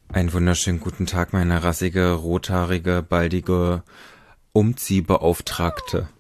Einen wunderschönen guten Tag, meine rassige, rothaarige, baldige Umziehbeauftragte.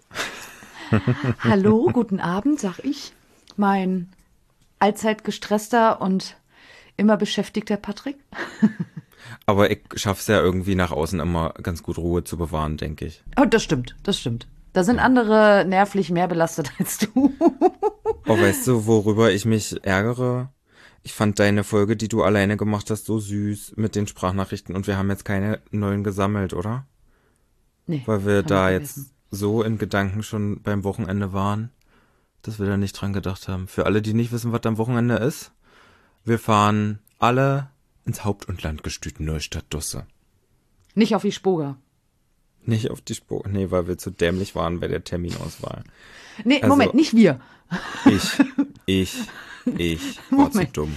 Hallo, guten Abend, sag ich. Mein allzeit gestresster und immer beschäftigter Patrick. Aber ich schaff's ja irgendwie nach außen immer ganz gut Ruhe zu bewahren, denke ich. Oh, das stimmt, das stimmt. Da sind Ja. andere nervlich mehr belastet als du. Oh, weißt du, worüber ich mich ärgere? Ich fand deine Folge, die du alleine gemacht hast, so süß mit den Sprachnachrichten und wir haben jetzt keine neuen gesammelt, oder? Nee, Weil wir haben wir da vergessen. jetzt so in Gedanken schon beim Wochenende waren, dass wir da nicht dran gedacht haben. Für alle, die nicht wissen, was am Wochenende ist, wir fahren alle ins Haupt- und Landgestüt Neustadt-Dusse. Nicht auf die Spoga. Nicht auf die Spur. Nee, weil wir zu dämlich waren bei der Terminauswahl. Nee, Moment, Also nicht wir. ich, ich, ich war zu Moment. dumm.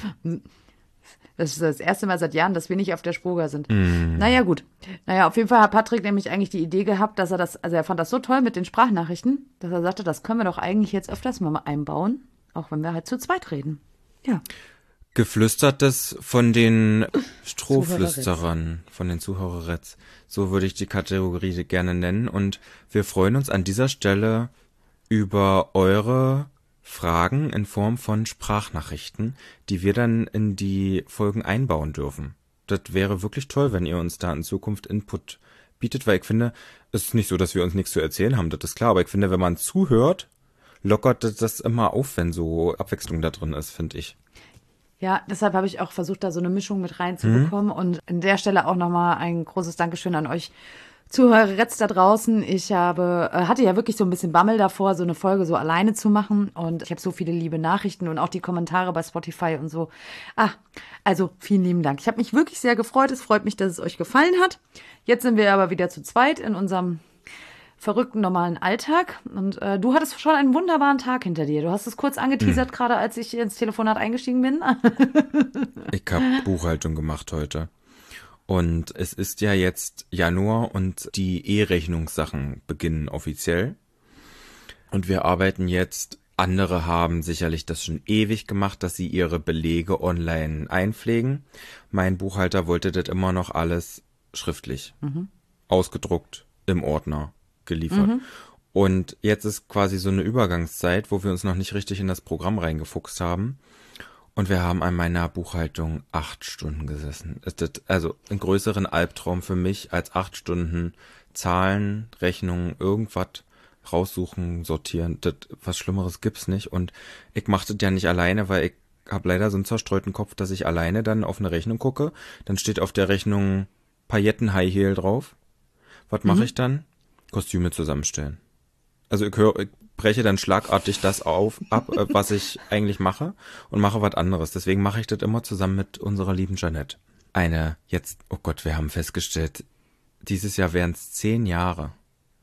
Das ist das erste Mal seit Jahren, dass wir nicht auf der Spoga sind. Naja, gut. Naja, auf jeden Fall hat Patrick nämlich eigentlich die Idee gehabt, dass also er fand das so toll mit den Sprachnachrichten, dass er sagte, das können wir doch eigentlich jetzt öfters mal einbauen, auch wenn wir halt zu zweit reden. Ja. Geflüstertes von den Zuhöreritz. Strohflüsterern, von den Zuhörerets. So würde ich die Kategorie gerne nennen. Und wir freuen uns an dieser Stelle über eure Fragen in Form von Sprachnachrichten, die wir dann in die Folgen einbauen dürfen. Das wäre wirklich toll, wenn ihr uns da in Zukunft Input bietet, weil ich finde, es ist nicht so, dass wir uns nichts zu erzählen haben, das ist klar, aber ich finde, wenn man zuhört, lockert das immer auf, wenn so Abwechslung da drin ist, finde ich. Ja, deshalb habe ich auch versucht, da so eine Mischung mit reinzubekommen. Und an der Stelle auch nochmal ein großes Dankeschön an euch Zuhöreretz da draußen. Hatte ja wirklich so ein bisschen Bammel davor, so eine Folge so alleine zu machen. Und ich habe so viele liebe Nachrichten und auch die Kommentare bei Spotify und so. Also vielen lieben Dank. Ich habe mich wirklich sehr gefreut. Es freut mich, dass es euch gefallen hat. Jetzt sind wir aber wieder zu zweit in unserem verrückten normalen Alltag. Und du hattest schon einen wunderbaren Tag hinter dir. Du hast es kurz angeteasert, gerade als ich ins Telefonat eingestiegen bin. Ich habe Buchhaltung gemacht heute. Und es ist ja jetzt Januar und die E-Rechnungssachen beginnen offiziell. Und wir arbeiten jetzt, andere haben sicherlich das schon ewig gemacht, dass sie ihre Belege online einpflegen. Mein Buchhalter wollte das immer noch alles schriftlich, ausgedruckt, im Ordner geliefert. Und jetzt ist quasi so eine Übergangszeit, wo wir uns noch nicht richtig in das Programm reingefuchst haben. Und wir haben an meiner Buchhaltung 8 Stunden gesessen. Ist das also ein größeren Albtraum für mich als 8 Stunden Zahlen, Rechnungen, irgendwas raussuchen, sortieren. Das, was Schlimmeres gibt's nicht. Und ich mach das ja nicht alleine, weil ich habe leider so einen zerstreuten Kopf, dass ich alleine dann auf eine Rechnung gucke. Dann steht auf der Rechnung Pailletten High Heel drauf. Was mache ich dann? Kostüme zusammenstellen. Also ich breche dann schlagartig das ab, was ich eigentlich mache und mache was anderes. Deswegen mache ich das immer zusammen mit unserer lieben Jeanette. Oh Gott, wir haben festgestellt, dieses Jahr wären es 10 Jahre,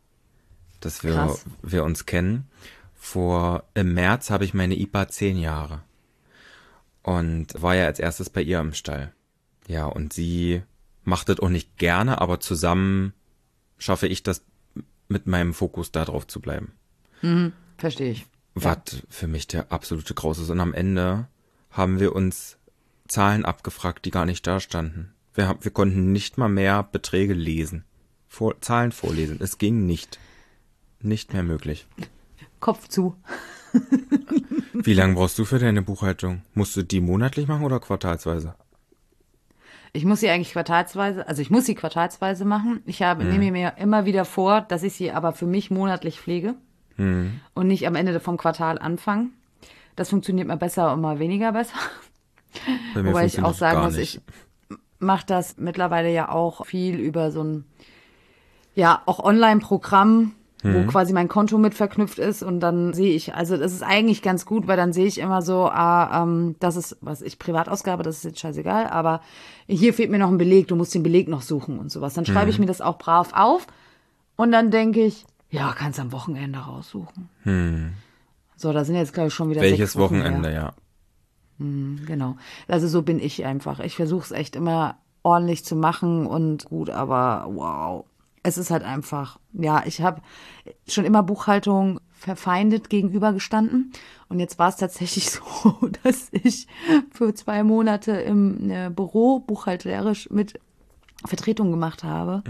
dass wir, Krass. wir uns kennen. Im März habe ich meine IPA 10 Jahre und war ja als erstes bei ihr im Stall. Ja, und sie macht das auch nicht gerne, aber zusammen schaffe ich das mit meinem Fokus da drauf zu bleiben. Verstehe ich. Was Ja. für mich der absolute Graus ist. Und am Ende haben wir uns Zahlen abgefragt, die gar nicht da standen. Wir konnten nicht mal mehr Beträge lesen. Zahlen vorlesen. Es ging nicht. Nicht mehr möglich. Kopf zu. Wie lange brauchst du für deine Buchhaltung? Musst du die monatlich machen oder quartalsweise? Ich muss sie eigentlich quartalsweise, also ich muss sie quartalsweise machen. Nehme mir immer wieder vor, dass ich sie aber für mich monatlich pflege und nicht am Ende vom Quartal anfange. Das funktioniert mal besser und mal weniger besser. Bei mir Wobei ich auch funktioniert es sagen gar muss, nicht. ich mache das mittlerweile ja auch viel über so ein, ja, auch Online-Programm, wo quasi mein Konto mit verknüpft ist und dann sehe ich, also das ist eigentlich ganz gut, weil dann sehe ich immer so, das ist, was ich Privatausgabe, das ist jetzt scheißegal, aber hier fehlt mir noch ein Beleg, du musst den Beleg noch suchen und sowas. Dann schreibe ich mir das auch brav auf und dann denke ich, ja, kannst am Wochenende raussuchen. So, da sind jetzt, glaube ich, schon wieder Welches 6 Wochen her. Wochenende, ja. Genau. Also so bin ich einfach. Ich versuche es echt immer ordentlich zu machen und gut, aber wow. Es ist halt einfach, ja, ich habe schon immer Buchhaltung verfeindet gegenübergestanden. Und jetzt war es tatsächlich so, dass ich für 2 Monate im Büro buchhalterisch mit Vertretung gemacht habe.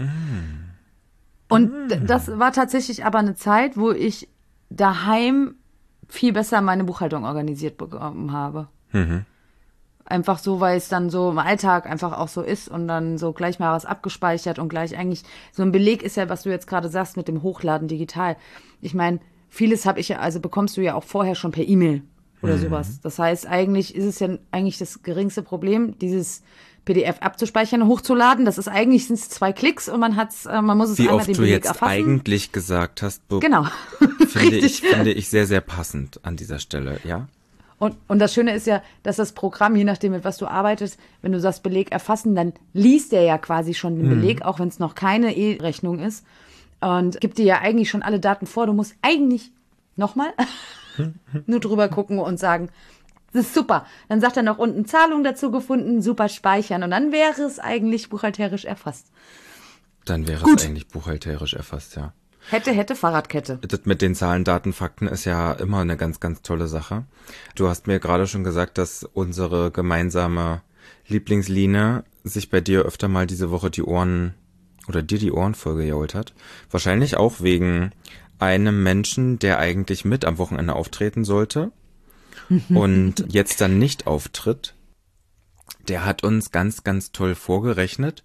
Und das war tatsächlich aber eine Zeit, wo ich daheim viel besser meine Buchhaltung organisiert bekommen habe. Einfach so, weil es dann so im Alltag einfach auch so ist und dann so gleich mal was abgespeichert und gleich eigentlich so ein Beleg ist ja, was du jetzt gerade sagst mit dem Hochladen digital. Ich meine, vieles habe ich ja, also bekommst du ja auch vorher schon per E-Mail oder sowas. Das heißt, eigentlich ist es ja eigentlich das geringste Problem, dieses PDF abzuspeichern und hochzuladen. Das ist eigentlich sind es 2 Klicks und man muss es Wie einmal oft den du Beleg jetzt erfassen. eigentlich gesagt hast, Genau. finde ich sehr, sehr passend an dieser Stelle, ja? Und das Schöne ist ja, dass das Programm, je nachdem, mit was du arbeitest, wenn du sagst Beleg erfassen, dann liest der ja quasi schon den Beleg, auch wenn es noch keine E-Rechnung ist. Und gibt dir ja eigentlich schon alle Daten vor. Du musst eigentlich nochmal nur drüber gucken und sagen, das ist super. Dann sagt er noch unten Zahlung dazu gefunden, super speichern. Und dann wäre es eigentlich buchhalterisch erfasst. Dann wäre es eigentlich buchhalterisch erfasst, ja. Hätte, Fahrradkette. Das mit den Zahlen, Daten, Fakten ist ja immer eine ganz, ganz tolle Sache. Du hast mir gerade schon gesagt, dass unsere gemeinsame Lieblingsline sich bei dir öfter mal diese Woche die Ohren vollgejault hat. Wahrscheinlich auch wegen einem Menschen, der eigentlich mit am Wochenende auftreten sollte und jetzt dann nicht auftritt. Der hat uns ganz, ganz toll vorgerechnet,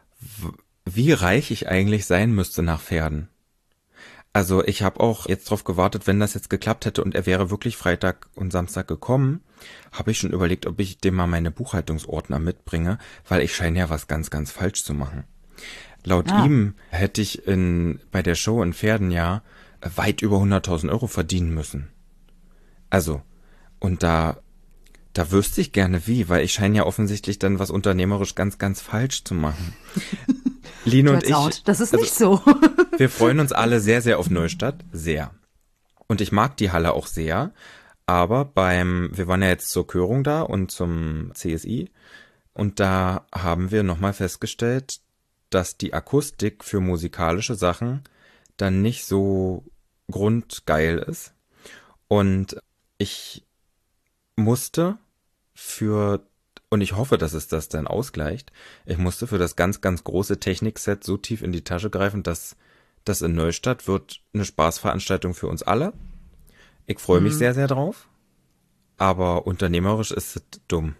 wie reich ich eigentlich sein müsste nach Pferden. Also ich habe auch jetzt drauf gewartet, wenn das jetzt geklappt hätte und er wäre wirklich Freitag und Samstag gekommen, habe ich schon überlegt, ob ich dem mal meine Buchhaltungsordner mitbringe, weil ich scheine ja was ganz, ganz falsch zu machen. Laut ihm hätte ich bei der Show in Pferden ja weit über 100.000 Euro verdienen müssen. Also, und da wüsste ich gerne wie, weil ich scheine ja offensichtlich dann was unternehmerisch ganz, ganz falsch zu machen. Line und ich, Das ist nicht so. wir freuen uns alle sehr, sehr auf Neustadt. Sehr. Und ich mag die Halle auch sehr. Aber wir waren ja jetzt zur Körung da und zum CSI. Und da haben wir nochmal festgestellt, dass die Akustik für musikalische Sachen dann nicht so grundgeil ist. Und ich musste und ich hoffe, dass es das dann ausgleicht, ich musste für das ganz, ganz große Technikset so tief in die Tasche greifen, dass das in Neustadt wird eine Spaßveranstaltung für uns alle. Ich freue mich sehr, sehr drauf. Aber unternehmerisch ist es dumm,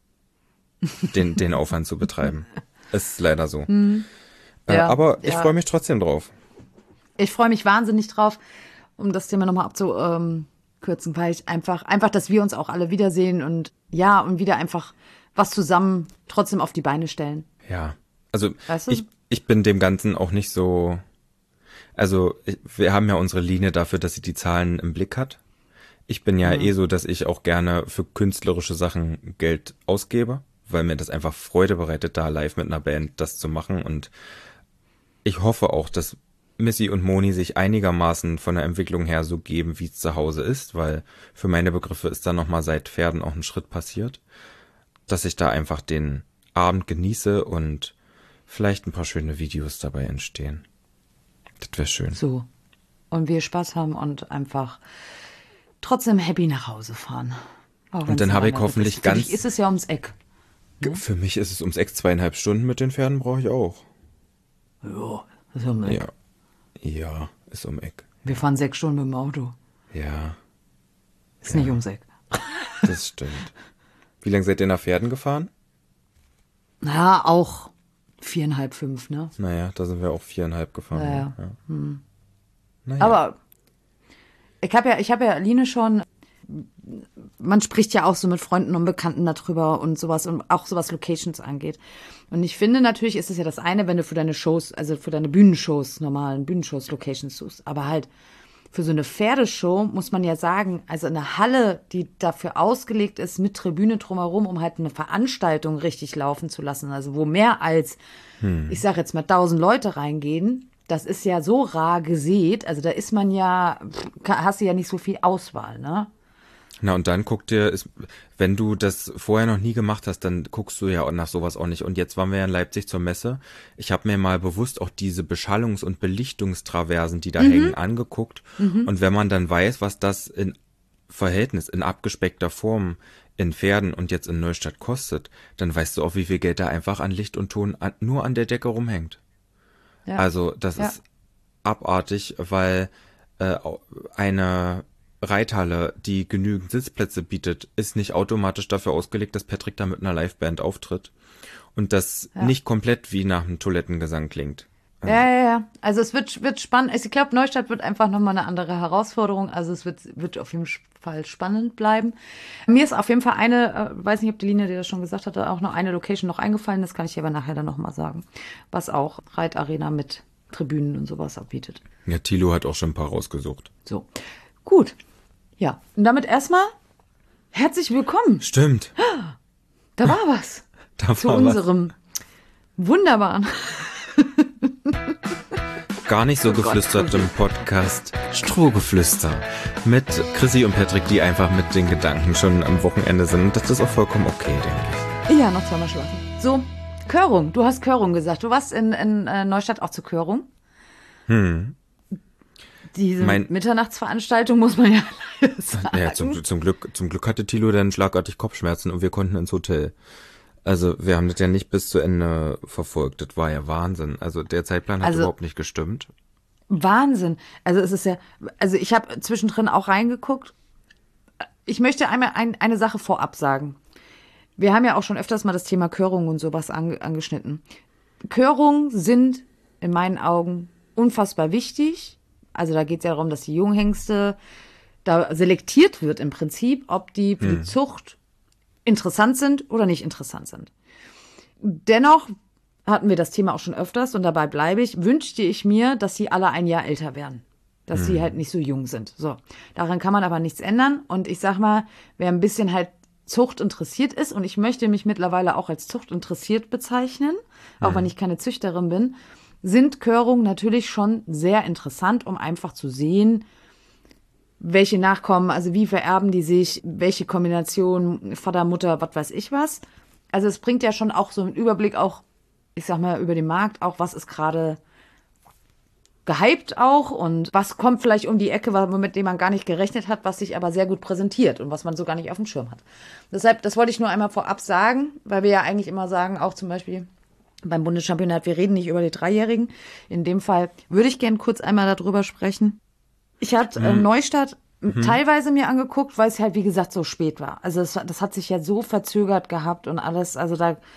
den Aufwand zu betreiben. Ist leider so. Ja, aber ich ja. freue mich trotzdem drauf. Ich freue mich wahnsinnig drauf, um das Thema nochmal abzukürzen, weil ich einfach, dass wir uns auch alle wiedersehen und wieder einfach was zusammen trotzdem auf die Beine stellen. Ja, also Weißt du? ich bin dem Ganzen auch nicht so, also wir haben ja unsere Linie dafür, dass sie die Zahlen im Blick hat. Ich bin ja so, dass ich auch gerne für künstlerische Sachen Geld ausgebe, weil mir das einfach Freude bereitet, da live mit einer Band das zu machen. Und ich hoffe auch, dass Missy und Moni sich einigermaßen von der Entwicklung her so geben, wie es zu Hause ist, weil für meine Begriffe ist da nochmal seit Pferden auch ein Schritt passiert, dass ich da einfach den Abend genieße und vielleicht ein paar schöne Videos dabei entstehen. Das wäre schön. So. Und wir Spaß haben und einfach trotzdem happy nach Hause fahren. Und dann habe ich hoffentlich Für dich ist es ja ums Eck. Für mich ist es ums Eck 2,5 Stunden mit den Pferden brauche ich auch. Ja, ist ums Eck. Ja, ist um Eck. Wir fahren 6 Stunden mit dem Auto. Ja. Ist nicht ums Eck. Das stimmt. Wie lange seid ihr nach Pferden gefahren? Na, auch 4,5, 5, ne? Naja, da sind wir auch 4,5 gefahren. Ja. Naja. Aber ich habe ja Aline schon, man spricht ja auch so mit Freunden und Bekannten darüber und sowas und auch so was Locations angeht. Und ich finde natürlich ist es ja das eine, wenn du für deine Shows, also für deine Bühnenshows, normalen Bühnenshows Locations suchst, aber halt für so eine Pferdeshow muss man ja sagen, also eine Halle, die dafür ausgelegt ist, mit Tribüne drumherum, um halt eine Veranstaltung richtig laufen zu lassen, also wo mehr als, ich sag jetzt mal 1000 Leute reingehen, das ist ja so rar gesät, also da ist man ja, hast du ja nicht so viel Auswahl, ne? Na und dann wenn du das vorher noch nie gemacht hast, dann guckst du ja nach sowas auch nicht. Und jetzt waren wir ja in Leipzig zur Messe. Ich habe mir mal bewusst auch diese Beschallungs- und Belichtungstraversen, die da hängen, angeguckt. Und wenn man dann weiß, was das in Verhältnis, in abgespeckter Form in Pferden und jetzt in Neustadt kostet, dann weißt du auch, wie viel Geld da einfach an Licht und Ton nur an der Decke rumhängt. Ja. Also das ist abartig, weil eine Reithalle, die genügend Sitzplätze bietet, ist nicht automatisch dafür ausgelegt, dass Patrick da mit einer Liveband auftritt und das nicht komplett wie nach einem Toilettengesang klingt. Ja. Also es wird spannend. Ich glaube, Neustadt wird einfach nochmal eine andere Herausforderung. Also es wird auf jeden Fall spannend bleiben. Mir ist auf jeden Fall weiß nicht, ob die Linie dir das schon gesagt hatte, auch noch eine Location noch eingefallen. Das kann ich dir aber nachher dann nochmal sagen. Was auch Reitarena mit Tribünen und sowas abbietet. Ja, Thilo hat auch schon ein paar rausgesucht. So, gut. Ja, und damit erstmal herzlich willkommen. Stimmt. Da war was. Zu war unserem wunderbaren, gar nicht so geflüstertem Podcast Strohgeflüster mit Chrissy und Patrick, die einfach mit den Gedanken schon am Wochenende sind. Und das ist auch vollkommen okay, denke ich. Ja, noch zweimal schlafen. So, Körung. Du hast Körung gesagt. Du warst in Neustadt auch zur Körung. Diese Mitternachtsveranstaltung muss man ja sagen. Ja, zum Glück hatte Thilo dann schlagartig Kopfschmerzen und wir konnten ins Hotel. Also wir haben das ja nicht bis zu Ende verfolgt. Das war ja Wahnsinn. Also der Zeitplan hat überhaupt nicht gestimmt. Wahnsinn. Also es ist ja, also ich habe zwischendrin auch reingeguckt. Ich möchte einmal eine Sache vorab sagen. Wir haben ja auch schon öfters mal das Thema Körung und sowas angeschnitten. Körungen sind in meinen Augen unfassbar wichtig. Also da geht es ja darum, dass die Junghengste da selektiert wird im Prinzip, ob die für die Zucht interessant sind oder nicht interessant sind. Dennoch hatten wir das Thema auch schon öfters und dabei bleibe ich, wünschte ich mir, dass sie alle ein Jahr älter werden. Dass sie halt nicht so jung sind. So, daran kann man aber nichts ändern. Und ich sag mal, wer ein bisschen halt Zucht interessiert ist, und ich möchte mich mittlerweile auch als Zucht interessiert bezeichnen, auch wenn ich keine Züchterin bin, sind Körungen natürlich schon sehr interessant, um einfach zu sehen, welche Nachkommen, also wie vererben die sich, welche Kombination, Vater, Mutter, was weiß ich was. Also es bringt ja schon auch so einen Überblick auch, ich sag mal, über den Markt, auch was ist gerade gehypt auch und was kommt vielleicht um die Ecke, mit dem man gar nicht gerechnet hat, was sich aber sehr gut präsentiert und was man so gar nicht auf dem Schirm hat. Deshalb, das wollte ich nur einmal vorab sagen, weil wir ja eigentlich immer sagen, auch zum Beispiel beim Bundeschampionat, wir reden nicht über die Dreijährigen. In dem Fall würde ich gern kurz einmal darüber sprechen. Ich hatte Neustadt teilweise mir angeguckt, weil es halt, wie gesagt, so spät war. Also das hat sich ja so verzögert gehabt und alles. Das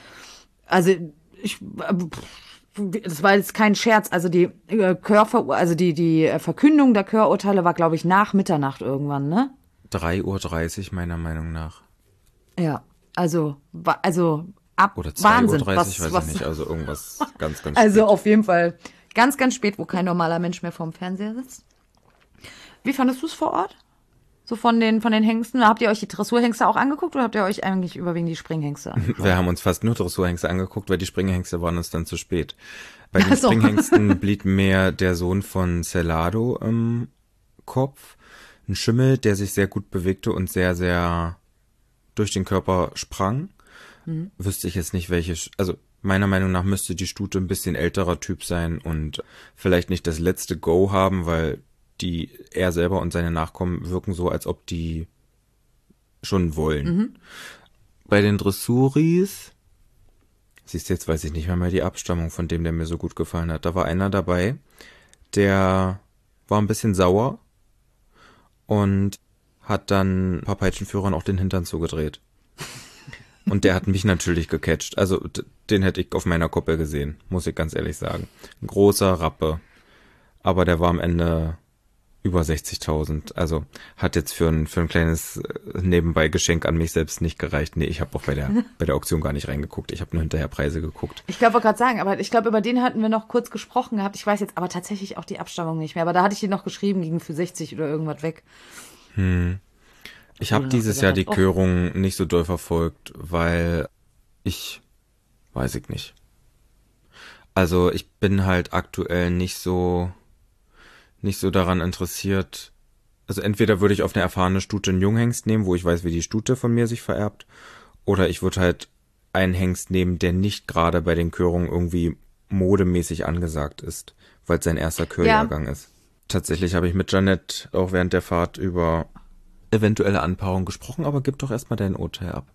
war jetzt kein Scherz. Also die die Verkündung der Chörurteile war, glaube ich, nach Mitternacht irgendwann, ne? 3:30 Uhr meiner Meinung nach. Ja, also ab oder 2:30 Wahnsinn, Uhr, weiß ich nicht. Also irgendwas ganz, ganz Also spät. auf jeden Fall ganz, ganz spät, wo kein normaler Mensch mehr vorm Fernseher sitzt. Wie fandest du es vor Ort? So von den Hengsten? Habt ihr euch die Dressurhengste auch angeguckt oder habt ihr euch eigentlich überwiegend die Springhengste angeguckt? Wir haben uns fast nur Dressurhengste angeguckt, weil die Springhengste waren uns dann zu spät. Bei den Springhengsten blieb mehr der Sohn von Celado im Kopf. Ein Schimmel, der sich sehr gut bewegte und sehr, sehr durch den Körper sprang. Wüsste ich jetzt nicht, also meiner Meinung nach müsste die Stute ein bisschen älterer Typ sein und vielleicht nicht das letzte Go haben, weil er selber und seine Nachkommen wirken so, als ob die schon wollen. Bei den Dressuris, siehst du, jetzt weiß ich nicht mehr die Abstammung von dem, der mir so gut gefallen hat. Da war einer dabei, der war ein bisschen sauer und hat dann ein paar Peitschenführern auch den Hintern zugedreht. Und der hat mich natürlich gecatcht. Also den hätte ich auf meiner Koppel gesehen, muss ich ganz ehrlich sagen. Ein großer Rappe. Aber der war am Ende über 60.000. Also hat jetzt für ein kleines Nebenbei-Geschenk an mich selbst nicht gereicht. Nee, ich habe auch bei der Auktion gar nicht reingeguckt. Ich habe nur hinterher Preise geguckt. Ich wollte gerade sagen, aber ich glaube, über den hatten wir noch kurz gesprochen gehabt. Ich weiß jetzt aber tatsächlich auch die Abstammung nicht mehr. Aber da hatte ich den noch geschrieben, ging für 60 oder irgendwas weg. Ich habe dieses Jahr die Körung nicht so doll verfolgt, weil weiß ich nicht. Also ich bin halt aktuell nicht so daran interessiert, Also entweder würde ich auf eine erfahrene Stute einen Junghengst nehmen, wo ich weiß, wie die Stute von mir sich vererbt, oder ich würde halt einen Hengst nehmen, der nicht gerade bei den Körungen irgendwie modemäßig angesagt ist, weil es sein erster Kürjahrgang ist. Tatsächlich habe ich mit Janette auch während der Fahrt über eventuelle Anpaarung gesprochen, aber gib doch erstmal dein Urteil ab.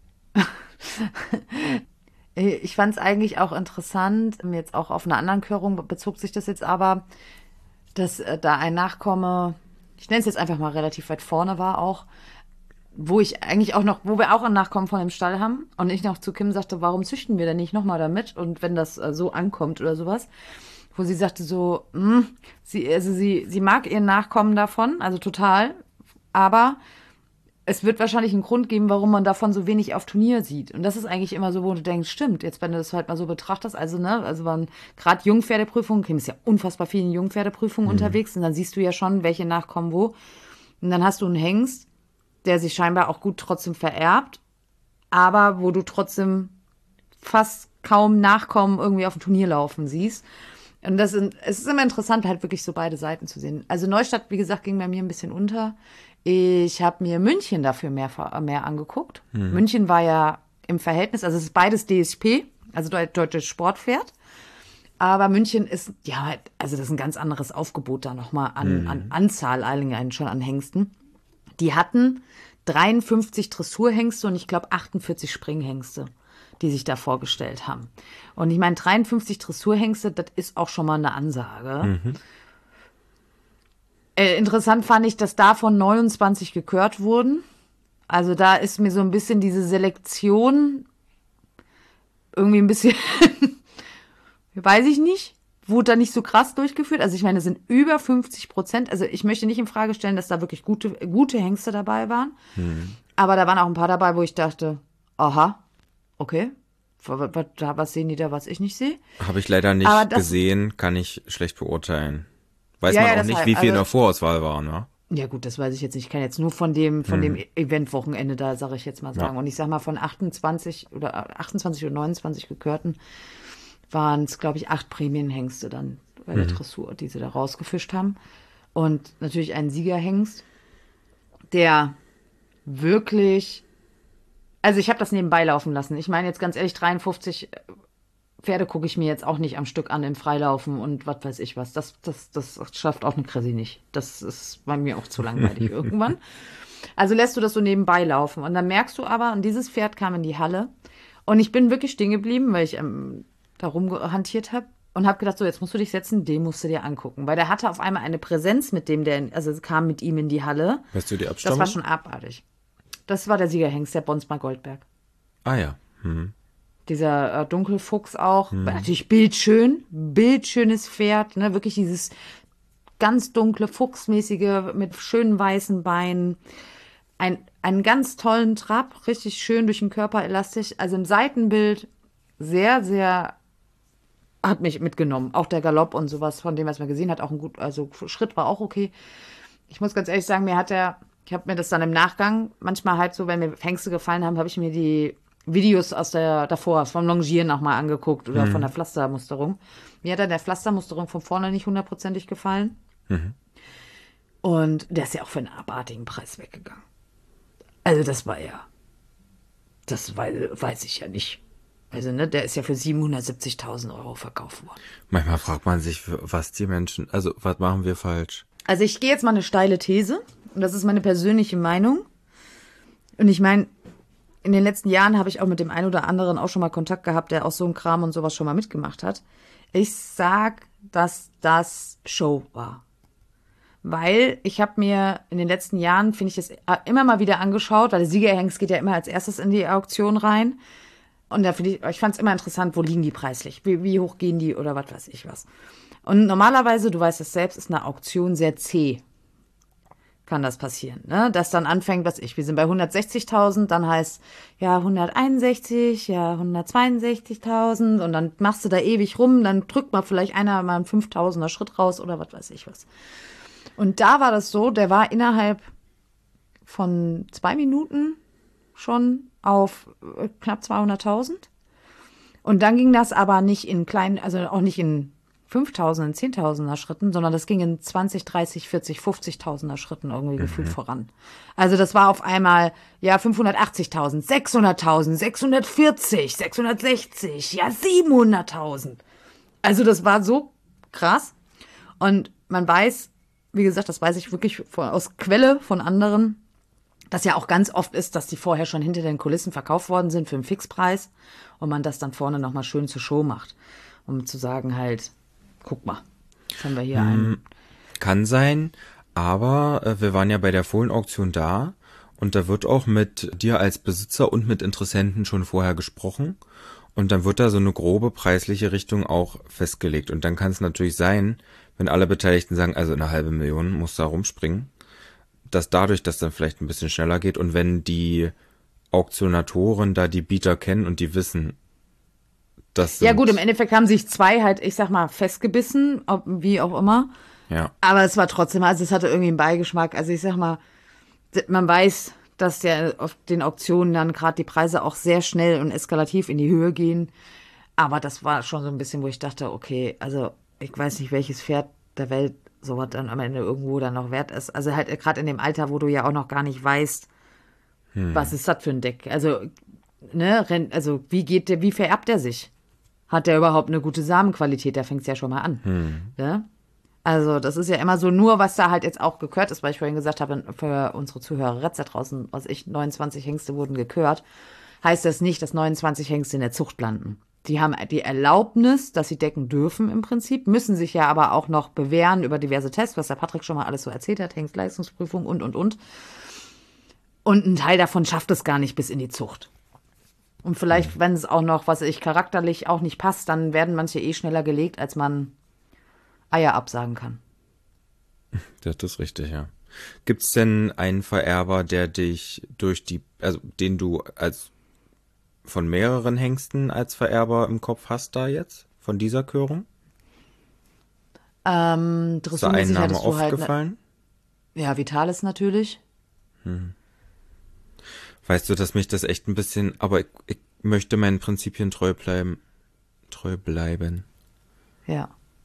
Ich fand es eigentlich auch interessant, jetzt auch auf einer anderen Körung bezog sich das jetzt aber, dass da ein Nachkomme, ich nenne es jetzt einfach mal relativ weit vorne war auch, wo wir auch einen Nachkommen von dem Stall haben und ich noch zu Kim sagte, warum züchten wir denn nicht nochmal damit und wenn das so ankommt oder sowas, wo sie sagte so, sie mag ihren Nachkommen davon, also total, aber es wird wahrscheinlich einen Grund geben, warum man davon so wenig auf Turnier sieht. Und das ist eigentlich immer so, wo du denkst, stimmt, jetzt wenn du das halt mal so betrachtest, also waren gerade Jungpferdeprüfungen, Kim ist ja unfassbar viel in Jungpferdeprüfungen unterwegs und dann siehst du ja schon, welche Nachkommen wo. Und dann hast du einen Hengst, der sich scheinbar auch gut trotzdem vererbt, aber wo du trotzdem fast kaum Nachkommen irgendwie auf dem Turnier laufen siehst. Und es ist immer interessant, halt wirklich so beide Seiten zu sehen. Also Neustadt, wie gesagt, ging bei mir ein bisschen unter. Ich habe mir München dafür mehr angeguckt. München war ja im Verhältnis, also es ist beides DSP, also deutsches Sportpferd. Aber München ist, ja, also das ist ein ganz anderes Aufgebot da nochmal an Anzahl, allein schon an Hengsten. Die hatten 53 Dressurhengste und ich glaube 48 Springhengste, die sich da vorgestellt haben. Und ich meine, 53 Dressurhengste, das ist auch schon mal eine Ansage. Interessant fand ich, dass davon 29 gekürt wurden. Also da ist mir so ein bisschen diese Selektion irgendwie ein bisschen, weiß ich nicht, wurde da nicht so krass durchgeführt. Also ich meine, es sind über 50%. Also ich möchte nicht in Frage stellen, dass da wirklich gute Hengste dabei waren. Aber da waren auch ein paar dabei, wo ich dachte, aha, okay, was sehen die da, was ich nicht sehe? Habe ich leider nicht gesehen, kann ich schlecht beurteilen. Weiß Ja, man ja, auch das nicht, halt, wie viel in also- der Vorauswahl war, ne? Ja gut, das weiß ich jetzt nicht. Ich kann jetzt nur von dem Eventwochenende da, sage ich jetzt mal sagen. Und ich sag mal, von 28 oder 29 gekörten waren es, glaube ich, 8 Prämienhengste dann bei der Dressur, die sie da rausgefischt haben. Und natürlich ein Siegerhengst, der wirklich, also ich habe das nebenbei laufen lassen. Ich meine jetzt ganz ehrlich, 53 Pferde gucke ich mir jetzt auch nicht am Stück an im Freilaufen und was weiß ich was. Das schafft auch eine Chrissy nicht. Das ist bei mir auch zu langweilig irgendwann. Also lässt du das so nebenbei laufen. Und dann merkst du aber, und dieses Pferd kam in die Halle und ich bin wirklich stehen geblieben, weil ich da rumhantiert habe und habe gedacht, so jetzt musst du dich setzen, den musst du dir angucken. Weil der hatte auf einmal eine Präsenz mit dem, also kam mit ihm in die Halle. Weißt du die Das Abstammung? war schon abartig. Das war der Siegerhengst, der Bonsmar Goldberg. Ah ja. Dieser Dunkelfuchs auch. Natürlich bildschönes Pferd, ne? Wirklich dieses ganz dunkle, fuchsmäßige, mit schönen weißen Beinen. Einen ganz tollen Trab, richtig schön durch den Körper elastisch. Also im Seitenbild sehr, sehr, hat mich mitgenommen. Auch der Galopp und sowas, von dem, was man gesehen hat, auch ein gut, also Schritt war auch okay. Ich muss ganz ehrlich sagen, ich habe mir das dann im Nachgang, manchmal halt so, wenn mir Hengste gefallen haben, habe ich mir die Videos davor, vom Longieren nochmal angeguckt oder von der Pflastermusterung. Mir hat dann der Pflastermusterung von vorne nicht 100%ig gefallen. Und der ist ja auch für einen abartigen Preis weggegangen. Also das weiß ich ja nicht. Also ne, der ist ja für 770.000 € verkauft worden. Manchmal fragt man sich, was die Menschen, also was machen wir falsch? Also ich gehe jetzt mal eine steile These und das ist meine persönliche Meinung. Und ich meine, in den letzten Jahren habe ich auch mit dem einen oder anderen auch schon mal Kontakt gehabt, der auch so einen Kram und sowas schon mal mitgemacht hat. Ich sag, dass das Show war. Weil ich habe mir in den letzten Jahren, finde ich, das immer mal wieder angeschaut, weil der Siegerhengst geht ja immer als erstes in die Auktion rein. Und da ich fand es immer interessant, wo liegen die preislich? Wie hoch gehen die oder was weiß ich was. Und normalerweise, du weißt es selbst, ist eine Auktion sehr zäh. Kann das passieren, ne? Dass dann anfängt, wir sind bei 160.000, dann heißt, ja, 161, ja, 162.000 und dann machst du da ewig rum, dann drückt mal vielleicht einer mal einen 5.000er Schritt raus oder was weiß ich was. Und da war das so, der war innerhalb von 2 Minuten schon auf knapp 200.000. Und dann ging das aber nicht in kleinen, also auch nicht in 5.000, in 10.000er Schritten, sondern das ging in 20, 30, 40, 50.000er Schritten irgendwie gefühlt voran. Also das war auf einmal, ja, 580.000, 600.000, 640, 660, ja, 700.000. Also das war so krass. Und man weiß, wie gesagt, das weiß ich wirklich aus Quelle von anderen, dass ja auch ganz oft ist, dass die vorher schon hinter den Kulissen verkauft worden sind für einen Fixpreis und man das dann vorne nochmal schön zur Show macht, um zu sagen halt, guck mal, jetzt haben wir hier einen. Kann sein, aber wir waren ja bei der Fohlenauktion da und da wird auch mit dir als Besitzer und mit Interessenten schon vorher gesprochen und dann wird da so eine grobe preisliche Richtung auch festgelegt und dann kann es natürlich sein, wenn alle Beteiligten sagen, also 500.000 muss da rumspringen, dass dadurch das dann vielleicht ein bisschen schneller geht und wenn die Auktionatoren da die Bieter kennen und die wissen, das Ja gut, im Endeffekt haben sich zwei halt, ich sag mal, festgebissen, wie auch immer. ja. Aber es war trotzdem, also es hatte irgendwie einen Beigeschmack. Also ich sag mal, man weiß, dass ja auf den Auktionen dann gerade die Preise auch sehr schnell und eskalativ in die Höhe gehen. Aber das war schon so ein bisschen, wo ich dachte, okay, also ich weiß nicht, welches Pferd der Welt sowas dann am Ende irgendwo dann noch wert ist. Also halt gerade in dem Alter, wo du ja auch noch gar nicht weißt, was ist das für ein Deck. Also, ne, also wie vererbt er sich? Hat der überhaupt eine gute Samenqualität? Da fängt es ja schon mal an. Ne? Also das ist ja immer so, nur was da halt jetzt auch gekürt ist, weil ich vorhin gesagt habe, für unsere Zuhörer da draußen, 29 Hengste wurden gekürt, heißt das nicht, dass 29 Hengste in der Zucht landen. Die haben die Erlaubnis, dass sie decken dürfen im Prinzip, müssen sich ja aber auch noch bewähren über diverse Tests, was der Patrick schon mal alles so erzählt hat, Hengstleistungsprüfung und. Und ein Teil davon schafft es gar nicht bis in die Zucht. Und vielleicht, wenn es auch noch, was ich charakterlich auch nicht passt, dann werden manche schneller gelegt, als man Eier absagen kann. Das ist richtig, ja. Gibt's denn einen Vererber, der dich den du als von mehreren Hengsten als Vererber im Kopf hast da jetzt? Von dieser Körung? Ist da ein Name aufgefallen? Ja, Vitalis natürlich. Weißt du, dass mich das echt ein bisschen, aber ich möchte meinen Prinzipien treu bleiben. Ja.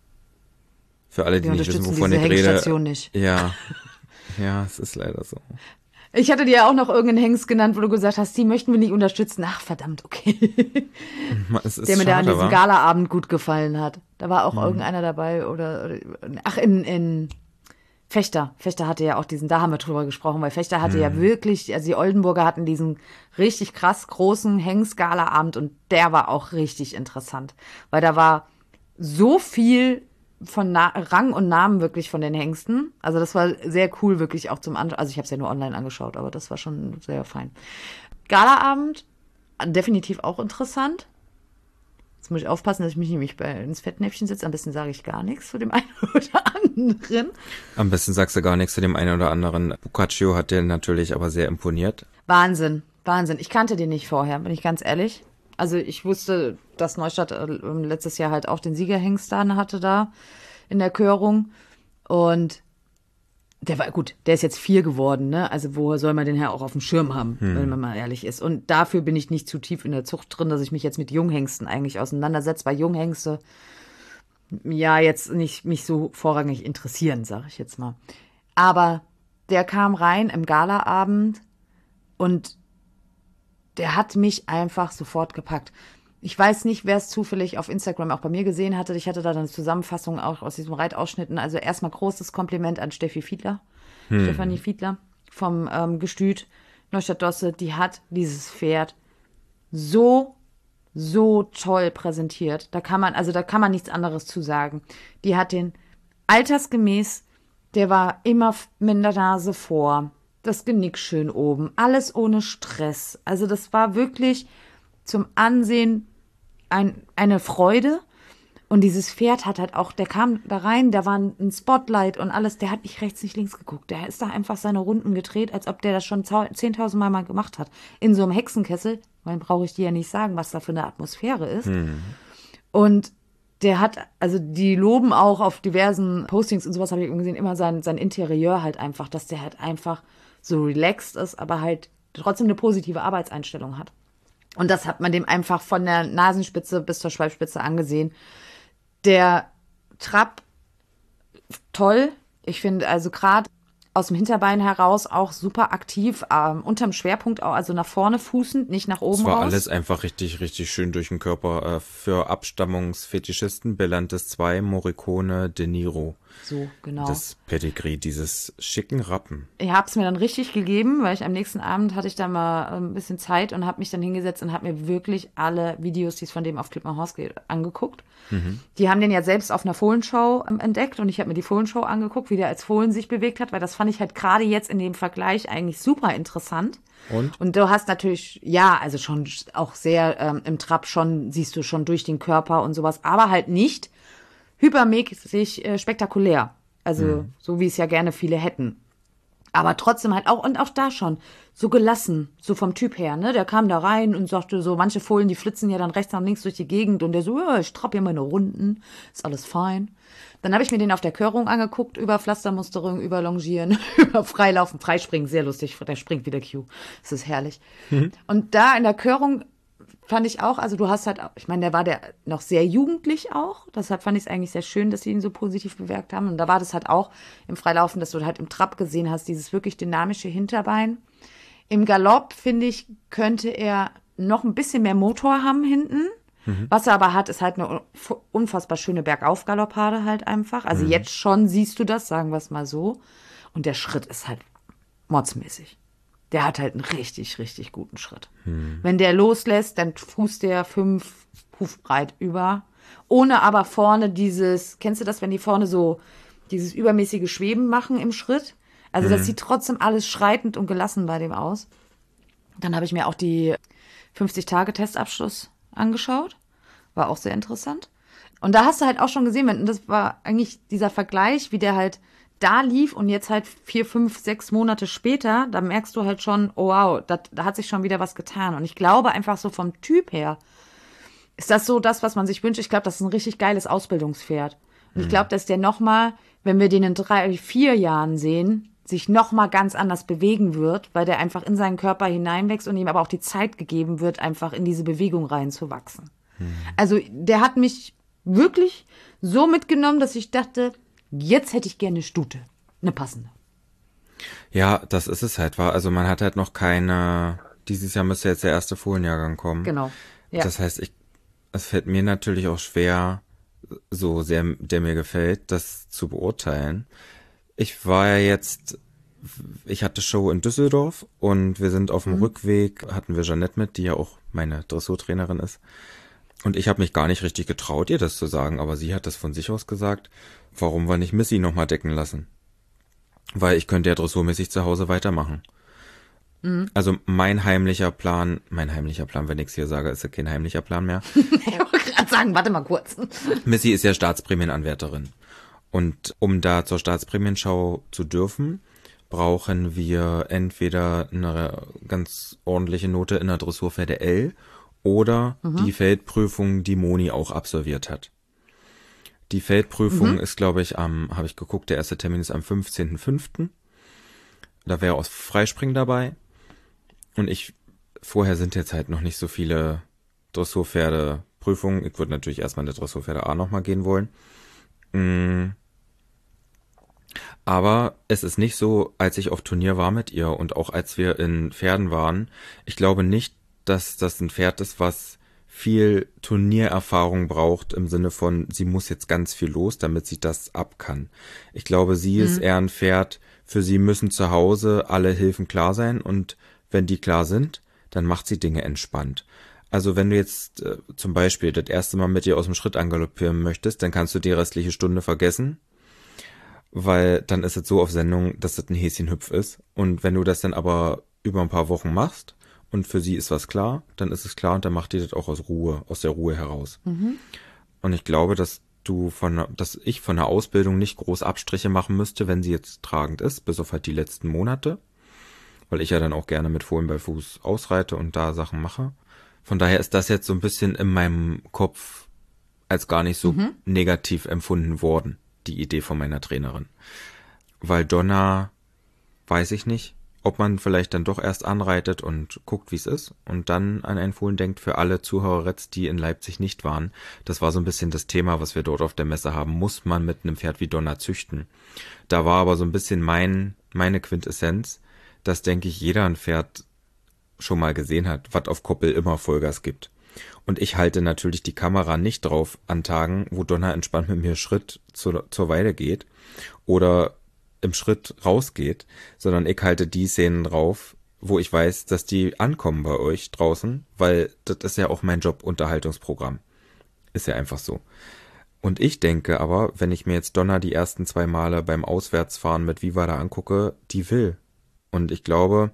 Für alle, die nicht wissen, wovon ich rede. Nicht. Ja. Ja, es ist leider so. Ich hatte dir ja auch noch irgendeinen Hengst genannt, wo du gesagt hast, die möchten wir nicht unterstützen. Ach, verdammt, okay. Es ist der mir schade, da an diesem wa? Galaabend gut gefallen hat. Da war auch irgendeiner dabei oder ach, in Fechter. Fechter hatte ja auch da haben wir drüber gesprochen, weil Fechter hatte ja wirklich, also die Oldenburger hatten diesen richtig krass großen Hengst-Galaabend und der war auch richtig interessant. Weil da war so viel von Rang und Namen wirklich von den Hengsten. Also das war sehr cool wirklich auch zum Anschauen. Also ich habe es ja nur online angeschaut, aber das war schon sehr fein. Galaabend, definitiv auch interessant. Jetzt muss ich aufpassen, dass ich mich nämlich ins Fettnäpfchen sitze. Am besten sage ich gar nichts zu dem einen oder anderen. Am besten sagst du gar nichts zu dem einen oder anderen. Boccaccio hat dir natürlich aber sehr imponiert. Wahnsinn, Wahnsinn. Ich kannte den nicht vorher, bin ich ganz ehrlich. Also ich wusste, dass Neustadt letztes Jahr halt auch den Siegerhengst da hatte da in der Körung. Und der war gut, der ist jetzt 4 geworden, ne? Also wo soll man den ja auch auf dem Schirm haben, wenn man mal ehrlich ist. Und dafür bin ich nicht zu tief in der Zucht drin, dass ich mich jetzt mit Junghengsten eigentlich auseinandersetze, weil Junghengste ja jetzt nicht mich so vorrangig interessieren, sage ich jetzt mal. Aber der kam rein im Galaabend und der hat mich einfach sofort gepackt. Ich weiß nicht, wer es zufällig auf Instagram auch bei mir gesehen hatte. Ich hatte da eine Zusammenfassung auch aus diesem Reitausschnitten. Also erstmal großes Kompliment an Stefanie Fiedler vom Gestüt Neustadt-Dosse. Die hat dieses Pferd so toll präsentiert. Da kann man nichts anderes zu sagen. Die hat den altersgemäß, der war immer mit der Nase vor. Das Genick schön oben, alles ohne Stress. Also das war wirklich zum Ansehen eine Freude. Und dieses Pferd hat halt auch, der kam da rein, da war ein Spotlight und alles, der hat nicht rechts, nicht links geguckt. Der ist da einfach seine Runden gedreht, als ob der das schon 10.000 Mal gemacht hat. In so einem Hexenkessel, weil brauche ich dir ja nicht sagen, was da für eine Atmosphäre ist. Und der hat, also die loben auch auf diversen Postings und sowas, habe ich gesehen, immer sein Interieur halt einfach, dass der halt einfach so relaxed ist, aber halt trotzdem eine positive Arbeitseinstellung hat. Und das hat man dem einfach von der Nasenspitze bis zur Schweifspitze angesehen. Der Trab toll. Ich finde also gerade aus dem Hinterbein heraus auch super aktiv, unterm Schwerpunkt auch, also nach vorne fußend, nicht nach oben Es war raus. alles einfach richtig, richtig schön durch den Körper. Für Abstammungsfetischisten Belantes 2, Morricone, De Niro. So, genau. Das Pedigree, dieses schicken Rappen. Ich habe es mir dann richtig gegeben, weil ich am nächsten Abend hatte ich da mal ein bisschen Zeit und habe mich dann hingesetzt und habe mir wirklich alle Videos, die es von dem auf Clip My Horse geht, angeguckt. Die haben den ja selbst auf einer Fohlenshow entdeckt und ich habe mir die Fohlenshow angeguckt, wie der als Fohlen sich bewegt hat, weil das fand ich halt gerade jetzt in dem Vergleich eigentlich super interessant. Und du hast natürlich, ja, also schon auch sehr im Trab schon, siehst du schon durch den Körper und sowas, aber halt nicht hypermäßig spektakulär. Also so wie es ja gerne viele hätten. Aber trotzdem halt auch, und auch da schon, so gelassen, so vom Typ her, ne? Der kam da rein und sagte so, manche Fohlen, die flitzen ja dann rechts und links durch die Gegend und der so, ja, ich trapp hier meine Runden, ist alles fein. Dann habe ich mir den auf der Körung angeguckt, über Pflastermusterung, über Longieren, über Freilaufen, Freispringen, sehr lustig, der springt wie der Q, das ist herrlich. Und da in der Körung fand ich auch, also du hast halt, ich meine, der noch sehr jugendlich auch, deshalb fand ich es eigentlich sehr schön, dass sie ihn so positiv bewerkt haben. Und da war das halt auch im Freilaufen, dass du halt im Trab gesehen hast, dieses wirklich dynamische Hinterbein. Im Galopp, finde ich, könnte er noch ein bisschen mehr Motor haben hinten. Was er aber hat, ist halt eine unfassbar schöne Bergaufgaloppade halt einfach. Also jetzt schon siehst du das, sagen wir es mal so. Und der Schritt ist halt mordsmäßig. Der hat halt einen richtig, richtig guten Schritt. Wenn der loslässt, dann fußt der 5 Hufbreit über. Ohne aber vorne kennst du das, wenn die vorne so dieses übermäßige Schweben machen im Schritt? Also das sieht trotzdem alles schreitend und gelassen bei dem aus. Dann habe ich mir auch die 50-Tage-Testabschluss angeschaut. War auch sehr interessant. Und da hast du halt auch schon gesehen, das war eigentlich dieser Vergleich, wie der halt da lief und jetzt halt 4, 5, 6 Monate später, da merkst du halt schon, oh wow, da hat sich schon wieder was getan. Und ich glaube einfach so vom Typ her, ist das so das, was man sich wünscht? Ich glaube, das ist ein richtig geiles Ausbildungspferd. Und ich glaube, dass der nochmal, wenn wir den in 3, 4 Jahren sehen, sich nochmal ganz anders bewegen wird, weil der einfach in seinen Körper hineinwächst und ihm aber auch die Zeit gegeben wird, einfach in diese Bewegung reinzuwachsen. Also der hat mich wirklich so mitgenommen, dass ich dachte, jetzt hätte ich gerne eine Stute, eine passende. Ja, das ist es halt, war. Also man hat halt noch keine, dieses Jahr müsste jetzt der erste Fohlenjahrgang kommen. Genau. Ja. Das heißt, es fällt mir natürlich auch schwer, so sehr der mir gefällt, das zu beurteilen. Ich war ja jetzt, ich hatte Show in Düsseldorf und wir sind auf dem Rückweg, hatten wir Jeanette mit, die ja auch meine Dressurtrainerin ist. Und ich habe mich gar nicht richtig getraut, ihr das zu sagen, aber sie hat das von sich aus gesagt, warum wir nicht Missy nochmal decken lassen. Weil ich könnte ja dressurmäßig zu Hause weitermachen. Also mein heimlicher Plan, wenn ich es hier sage, ist ja kein heimlicher Plan mehr. Ich wollte gerade sagen, warte mal kurz. Missy ist ja Staatsprämienanwärterin. Und um da zur Staatsprämienschau zu dürfen, brauchen wir entweder eine ganz ordentliche Note in der Dressurpferde L oder die Feldprüfung, die Moni auch absolviert hat. Die Feldprüfung ist, glaube ich, habe ich geguckt, der erste Termin ist am 15.05. Da wäre aus Freispringen dabei. Und vorher sind jetzt halt noch nicht so viele Dressurpferde-Prüfungen. Ich würde natürlich erstmal in der Dressurpferde A nochmal gehen wollen. Aber es ist nicht so, als ich auf Turnier war mit ihr und auch als wir in Pferden waren, ich glaube nicht, dass das ein Pferd ist, was viel Turniererfahrung braucht im Sinne von, sie muss jetzt ganz viel los, damit sie das ab kann. Ich glaube, sie ist eher ein Pferd, für sie müssen zu Hause alle Hilfen klar sein und wenn die klar sind, dann macht sie Dinge entspannt. Also wenn du jetzt zum Beispiel das erste Mal mit ihr aus dem Schritt angaloppieren möchtest, dann kannst du die restliche Stunde vergessen, weil dann ist es so auf Sendung, dass das ein Häschenhüpf ist. Und wenn du das dann aber über ein paar Wochen machst und für sie ist was klar, dann ist es klar und dann macht die das auch aus der Ruhe heraus. Und ich glaube, dass ich von der Ausbildung nicht groß Abstriche machen müsste, wenn sie jetzt tragend ist, bis auf halt die letzten Monate, weil ich ja dann auch gerne mit Fohlen bei Fuß ausreite und da Sachen mache. Von daher ist das jetzt so ein bisschen in meinem Kopf als gar nicht so negativ empfunden worden, die Idee von meiner Trainerin. Weil Donna, weiß ich nicht, ob man vielleicht dann doch erst anreitet und guckt, wie es ist und dann an ein Fohlen denkt für alle Zuhörer, die in Leipzig nicht waren. Das war so ein bisschen das Thema, was wir dort auf der Messe haben. Muss man mit einem Pferd wie Donna züchten? Da war aber so ein bisschen meine Quintessenz, dass, denke ich, jeder ein Pferd schon mal gesehen hat, was auf Koppel immer Vollgas gibt. Und ich halte natürlich die Kamera nicht drauf an Tagen, wo Donna entspannt mit mir Schritt zur Weide geht oder im Schritt rausgeht, sondern ich halte die Szenen drauf, wo ich weiß, dass die ankommen bei euch draußen, weil das ist ja auch mein Job, Unterhaltungsprogramm. Ist ja einfach so. Und ich denke aber, wenn ich mir jetzt Donna die ersten 2 Male beim Auswärtsfahren mit Viva da angucke, die will. Und ich glaube,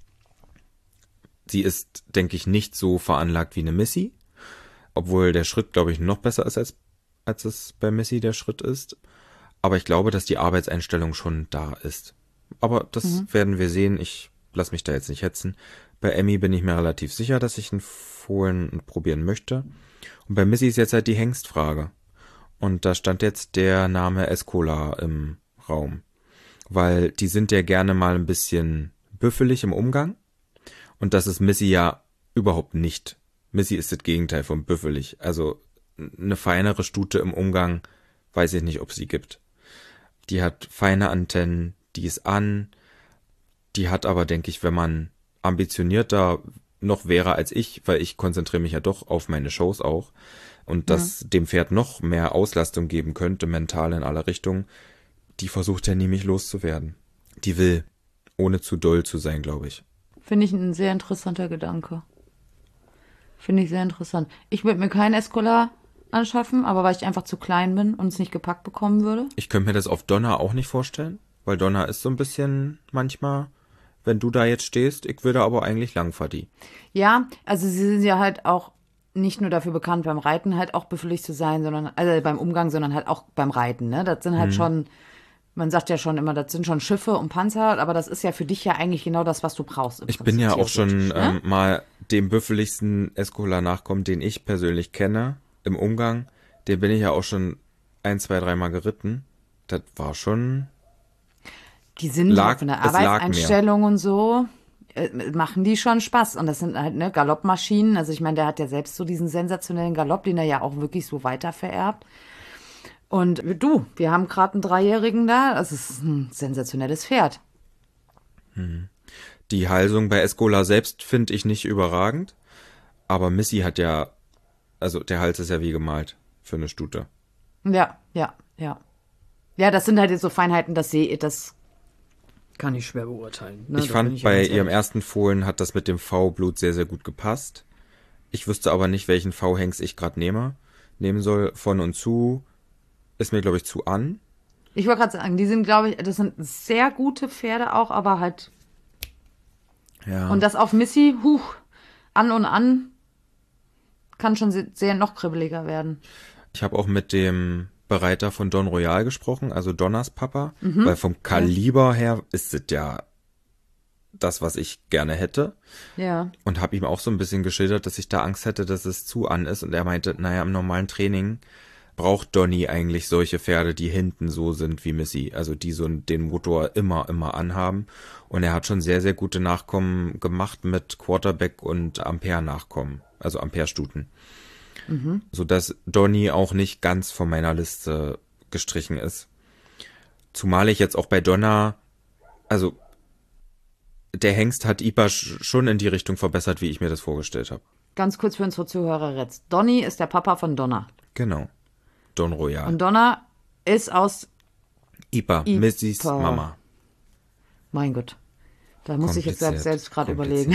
sie ist, denke ich, nicht so veranlagt wie eine Missy, obwohl der Schritt, glaube ich, noch besser ist, als es bei Missy der Schritt ist. Aber ich glaube, dass die Arbeitseinstellung schon da ist. Aber das werden wir sehen. Ich lasse mich da jetzt nicht hetzen. Bei Emmy bin ich mir relativ sicher, dass ich einen Fohlen probieren möchte. Und bei Missy ist jetzt halt die Hengstfrage. Und da stand jetzt der Name Escola im Raum. Weil die sind ja gerne mal ein bisschen büffelig im Umgang. Und das ist Missy ja überhaupt nicht. Missy ist das Gegenteil von büffelig. Also eine feinere Stute im Umgang, weiß ich nicht, ob es sie gibt. Die hat feine Antennen, die ist an, die hat aber, denke ich, wenn man ambitionierter noch wäre als ich, weil ich konzentriere mich ja doch auf meine Shows auch und das dem Pferd noch mehr Auslastung geben könnte, mental in alle Richtungen, die versucht ja nie, mich loszuwerden. Die will, ohne zu doll zu sein, glaube ich. Finde ich ein sehr interessanter Gedanke. Finde ich sehr interessant. Ich würde mir keinen Escola anschaffen, aber weil ich einfach zu klein bin und es nicht gepackt bekommen würde. Ich könnte mir das auf Donna auch nicht vorstellen, weil Donna ist so ein bisschen manchmal, wenn du da jetzt stehst, ich würde aber eigentlich Langfaddy. Ja, also sie sind ja halt auch nicht nur dafür bekannt, beim Reiten halt auch büffelig zu sein, sondern, also beim Umgang, sondern halt auch beim Reiten, ne? Das sind halt schon, man sagt ja schon immer, das sind schon Schiffe und Panzer, aber das ist ja für dich ja eigentlich genau das, was du brauchst. Ich bin ja auch schon ne? mal dem büffeligsten Escola nachkommen, den ich persönlich kenne, im Umgang. Den bin ich ja auch schon 1, 2, 3 Mal geritten. Das war schon... Die sind von der Arbeitseinstellung und so, machen die schon Spaß. Und das sind halt, ne, Galoppmaschinen. Also ich meine, der hat ja selbst so diesen sensationellen Galopp, den er ja auch wirklich so weiter vererbt. Und du, wir haben gerade einen 3-Jährigen da. Das ist ein sensationelles Pferd. Die Halsung bei Escola selbst finde ich nicht überragend. Aber Missy hat ja, also der Hals ist ja wie gemalt für eine Stute. Ja. Ja, das sind halt jetzt so Feinheiten, das kann ich schwer beurteilen. Ne? Ich fand, bei ihrem ersten Fohlen hat das mit dem V-Blut sehr, sehr gut gepasst. Ich wüsste aber nicht, welchen V-Hengst ich gerade nehmen soll. Von und zu ist mir, glaube ich, zu an. Ich wollte gerade sagen, die sind, glaube ich, das sind sehr gute Pferde auch, aber halt. Ja. Und das auf Missy, an und an, kann schon sehr noch kribbeliger werden. Ich habe auch mit dem Bereiter von Don Royal gesprochen, also Donnas Papa, weil vom Kaliber her ist es ja das, was ich gerne hätte. Ja. Und habe ihm auch so ein bisschen geschildert, dass ich da Angst hätte, dass es zu an ist. Und er meinte, naja, im normalen Training braucht Donny eigentlich solche Pferde, die hinten so sind wie Missy, also die so den Motor immer anhaben. Und er hat schon sehr, sehr gute Nachkommen gemacht mit Quarterback und Ampere-Nachkommen, also Ampere-Stuten. Sodass Donny auch nicht ganz von meiner Liste gestrichen ist. Zumal ich jetzt auch bei Donna, also der Hengst hat Ipa schon in die Richtung verbessert, wie ich mir das vorgestellt habe. Ganz kurz für unsere Zuhörer jetzt. Donny ist der Papa von Donna. Genau. Don Royal. Und Donna ist aus Ipa, Missys Mama. Mein Gott. Da muss ich jetzt selbst gerade überlegen.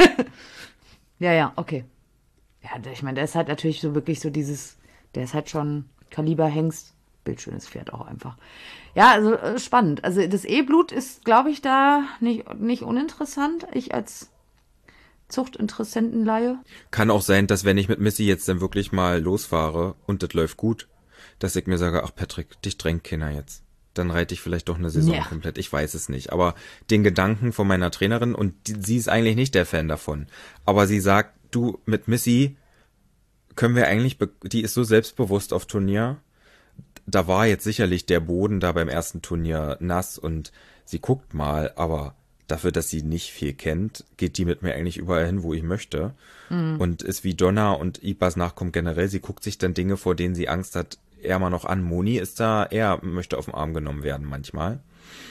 Ja, okay. Ja, ich meine, der ist halt natürlich so wirklich so der ist halt schon Kaliber-Hengst. Bildschönes Pferd auch einfach. Ja, also spannend. Also das E-Blut ist, glaube ich, da nicht uninteressant. Ich als Zuchtinteressentenleihe. Kann auch sein, dass wenn ich mit Missy jetzt dann wirklich mal losfahre und das läuft gut, dass ich mir sage, ach Patrick, dich drängt keiner jetzt. Dann reite ich vielleicht doch eine Saison komplett. Ich weiß es nicht. Aber den Gedanken von meiner Trainerin, und sie ist eigentlich nicht der Fan davon, aber sie sagt, du, mit Missy können wir eigentlich, die ist so selbstbewusst auf Turnier. Da war jetzt sicherlich der Boden da beim ersten Turnier nass und sie guckt mal, aber dafür, dass sie nicht viel kennt, geht die mit mir eigentlich überall hin, wo ich möchte. Und ist wie Donna und Ipas Nachkommen generell. Sie guckt sich dann Dinge, vor denen sie Angst hat, eher mal noch an. Moni ist da, er möchte auf den Arm genommen werden manchmal.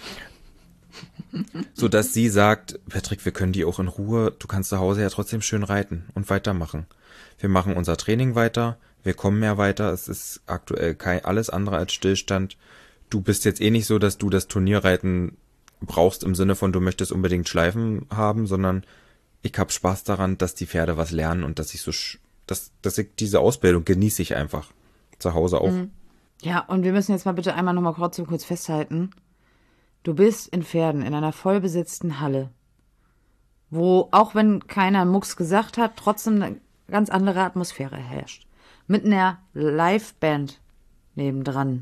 So dass sie sagt, Patrick, wir können die auch in Ruhe, du kannst zu Hause ja trotzdem schön reiten und weitermachen. Wir machen unser Training weiter, wir kommen mehr weiter, es ist aktuell alles andere als Stillstand. Du bist jetzt eh nicht so, dass du das Turnierreiten brauchst im Sinne von, du möchtest unbedingt Schleifen haben, sondern ich hab Spaß daran, dass die Pferde was lernen und dass ich dass ich diese Ausbildung genieße ich einfach. Zu Hause auch. Ja, und wir müssen jetzt mal bitte einmal nochmal kurz festhalten. Du bist in Pferden, in einer vollbesetzten Halle, wo, auch wenn keiner Mucks gesagt hat, trotzdem eine ganz andere Atmosphäre herrscht. Mit einer Liveband nebendran.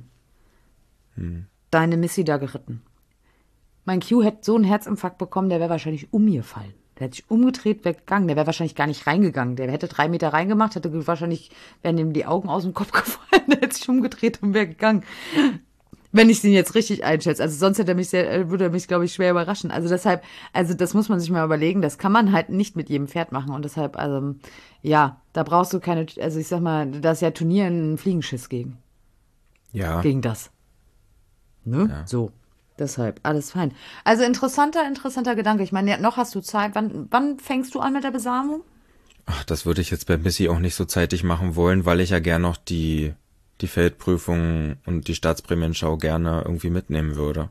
Deine Missy da geritten. Mein Q hätte so einen Herzinfarkt bekommen, der wäre wahrscheinlich umgefallen. Der hätte sich umgedreht, weggegangen. Der wäre wahrscheinlich gar nicht reingegangen. Der hätte 3 Meter reingemacht, wären ihm die Augen aus dem Kopf gefallen. Der hätte sich umgedreht und wäre gegangen. Wenn ich ihn jetzt richtig einschätze. Also sonst würde er mich, glaube ich, schwer überraschen. Also deshalb, das muss man sich mal überlegen. Das kann man halt nicht mit jedem Pferd machen. Und deshalb, ja, da brauchst du keine, also ich sag mal, da ist ja Turnier ein Fliegenschiss gegen. Ja. Gegen das. Ne? Ja. So. Deshalb, alles fein. Also interessanter Gedanke. Ich meine, noch hast du Zeit. Wann fängst du an mit der Besamung? Ach, das würde ich jetzt bei Missy auch nicht so zeitig machen wollen, weil ich ja gern noch die Feldprüfung und die Staatsprämienschau gerne irgendwie mitnehmen würde.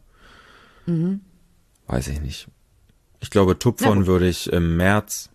Weiß ich nicht. Ich glaube, Tupfern würde ich im März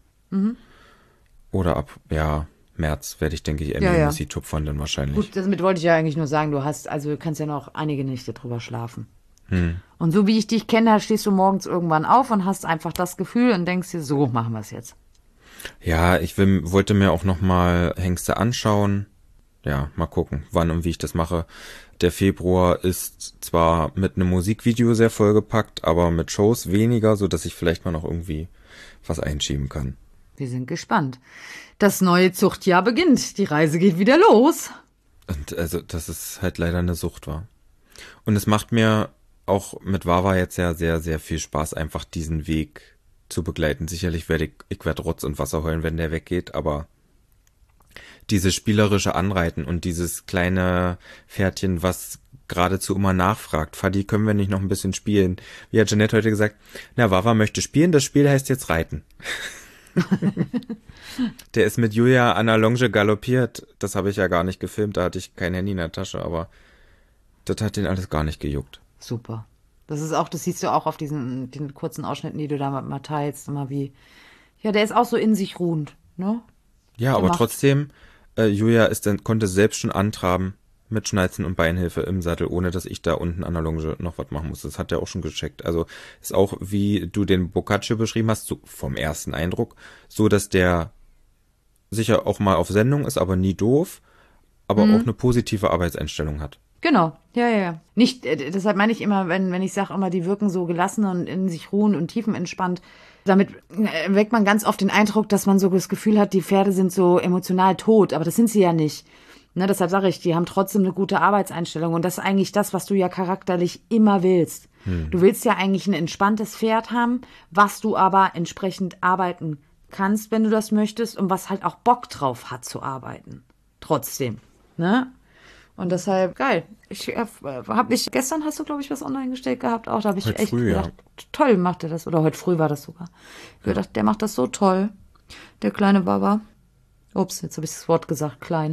oder März werde ich, denke ich, Missy tupfern dann wahrscheinlich. Gut, damit wollte ich ja eigentlich nur sagen, du kannst ja noch einige Nächte drüber schlafen. Und so wie ich dich kenne, stehst du morgens irgendwann auf und hast einfach das Gefühl und denkst dir, so machen wir es jetzt. Ja, ich wollte mir auch noch mal Hengste anschauen. Ja, mal gucken, wann und wie ich das mache. Der Februar ist zwar mit einem Musikvideo sehr vollgepackt, aber mit Shows weniger, so dass ich vielleicht mal noch irgendwie was einschieben kann. Wir sind gespannt. Das neue Zuchtjahr beginnt. Die Reise geht wieder los. Und also, das ist halt leider eine Sucht, war. Und es macht mir auch mit Wawa jetzt ja sehr, sehr viel Spaß, einfach diesen Weg zu begleiten. Sicherlich werde ich werd Rotz und Wasser heulen, wenn der weggeht, aber dieses spielerische Anreiten und dieses kleine Pferdchen, was geradezu immer nachfragt, Fadi, können wir nicht noch ein bisschen spielen? Wie hat Jeanette heute gesagt, na, Wawa möchte spielen, das Spiel heißt jetzt Reiten. Der ist mit Julia an der Longe galoppiert, das habe ich ja gar nicht gefilmt, da hatte ich kein Handy in der Tasche, aber das hat den alles gar nicht gejuckt. Super. Das siehst du auch auf den kurzen Ausschnitten, die du da mal teilst, immer wie, ja, der ist auch so in sich ruhend, ne? Ja, aber trotzdem, Julia konnte selbst schon antraben mit Schnalzen und Beinhilfe im Sattel, ohne dass ich da unten an der Longe noch was machen musste. Das hat er auch schon gecheckt. Also ist auch, wie du den Boccaccio beschrieben hast, so vom ersten Eindruck, so dass der sicher auch mal auf Sendung ist, aber nie doof, aber auch eine positive Arbeitseinstellung hat. Genau, ja. Nicht, deshalb meine ich immer, wenn ich sage immer, die wirken so gelassen und in sich ruhen und tiefenentspannt, damit weckt man ganz oft den Eindruck, dass man so das Gefühl hat, die Pferde sind so emotional tot, aber das sind sie ja nicht. Ne, deshalb sage ich, die haben trotzdem eine gute Arbeitseinstellung und das ist eigentlich das, was du ja charakterlich immer willst. Du willst ja eigentlich ein entspanntes Pferd haben, was du aber entsprechend arbeiten kannst, wenn du das möchtest und was halt auch Bock drauf hat zu arbeiten. Trotzdem, ne? Und deshalb, geil. Gestern hast du, glaube ich, was online gestellt gehabt. Auch da habe ich heute echt früh, gedacht, toll macht er das. Oder heute früh war das sogar. Ich habe gedacht, der macht das so toll. Der kleine Baba. Ups, jetzt habe ich das Wort gesagt, klein.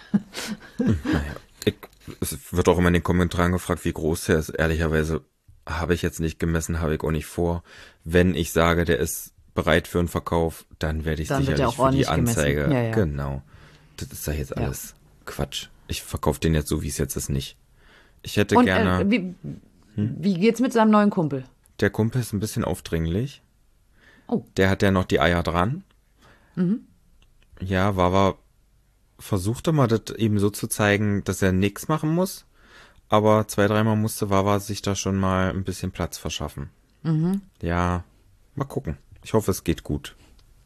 Naja, es wird auch immer in den Kommentaren gefragt, wie groß der ist. Ehrlicherweise habe ich jetzt nicht gemessen, habe ich auch nicht vor. Wenn ich sage, der ist bereit für einen Verkauf, dann werde ich sicherlich für die Anzeige. Ja. Genau. Das ist ja jetzt alles Quatsch. Ich verkaufe den jetzt so, wie es jetzt ist, nicht. Ich hätte gerne... Wie geht's mit seinem neuen Kumpel? Der Kumpel ist ein bisschen aufdringlich. Oh. Der hat ja noch die Eier dran. Ja, Wawa versuchte mal, das eben so zu zeigen, dass er nichts machen muss. Aber 2-3 Mal musste Wawa sich da schon mal ein bisschen Platz verschaffen. Ja, mal gucken. Ich hoffe, es geht gut.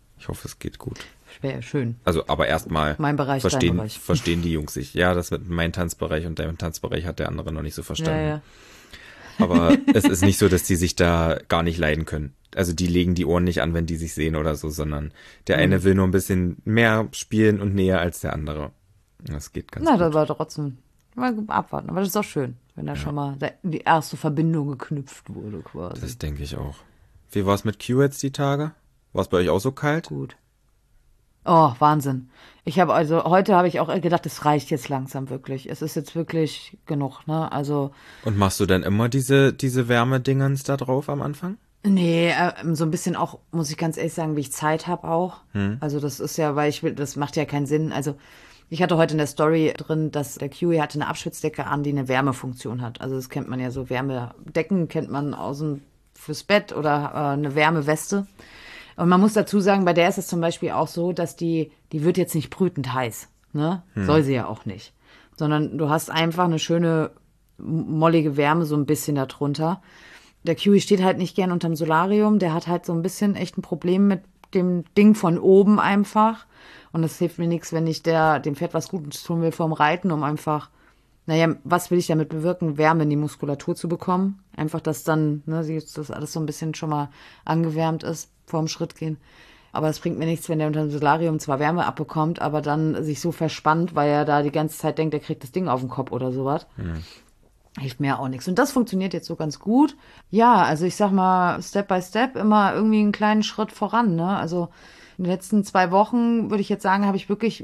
Wäre schön. Also, aber erstmal mein Bereich, verstehen die Jungs sich. Ja, das mit meinem Tanzbereich und deinem Tanzbereich hat der andere noch nicht so verstanden. Ja. Aber es ist nicht so, dass die sich da gar nicht leiden können. Also die legen die Ohren nicht an, wenn die sich sehen oder so, sondern der eine will nur ein bisschen mehr spielen und näher als der andere. Das geht ganz gut. Das war trotzdem mal abwarten. Aber das ist auch schön, wenn da schon mal die erste Verbindung geknüpft wurde quasi. Das denke ich auch. Wie war es mit Q jetzt die Tage? War es bei euch auch so kalt? Gut. Oh, Wahnsinn. Heute habe ich auch gedacht, es reicht jetzt langsam wirklich. Es ist jetzt wirklich genug, ne? Also. Und machst du dann immer diese Wärmedingens da drauf am Anfang? Nee, so ein bisschen auch, muss ich ganz ehrlich sagen, wie ich Zeit habe auch. Also das ist ja, das macht ja keinen Sinn. Also ich hatte heute in der Story drin, dass der Kiwi hatte eine Abschutzdecke an, die eine Wärmefunktion hat. Also das kennt man ja so, Wärmedecken kennt man fürs Bett oder eine Wärmeweste. Und man muss dazu sagen, bei der ist es zum Beispiel auch so, dass die wird jetzt nicht brütend heiß, ne? Soll sie ja auch nicht. Sondern du hast einfach eine schöne, mollige Wärme so ein bisschen darunter. Der Kiwi steht halt nicht gern unterm Solarium, der hat halt so ein bisschen echt ein Problem mit dem Ding von oben einfach. Und es hilft mir nichts, wenn ich dem Pferd was Gutes tun will vorm Reiten, um einfach, was will ich damit bewirken, Wärme in die Muskulatur zu bekommen. Einfach, dass dann, das alles so ein bisschen schon mal angewärmt ist vorm Schritt gehen. Aber es bringt mir nichts, wenn der unter dem Solarium zwar Wärme abbekommt, aber dann sich so verspannt, weil er da die ganze Zeit denkt, er kriegt das Ding auf den Kopf oder sowas. Hilft mir auch nichts. Und das funktioniert jetzt so ganz gut. Ja, also ich sag mal, Step by Step immer irgendwie einen kleinen Schritt voran, ne? Also in den letzten 2 Wochen, würde ich jetzt sagen, habe ich wirklich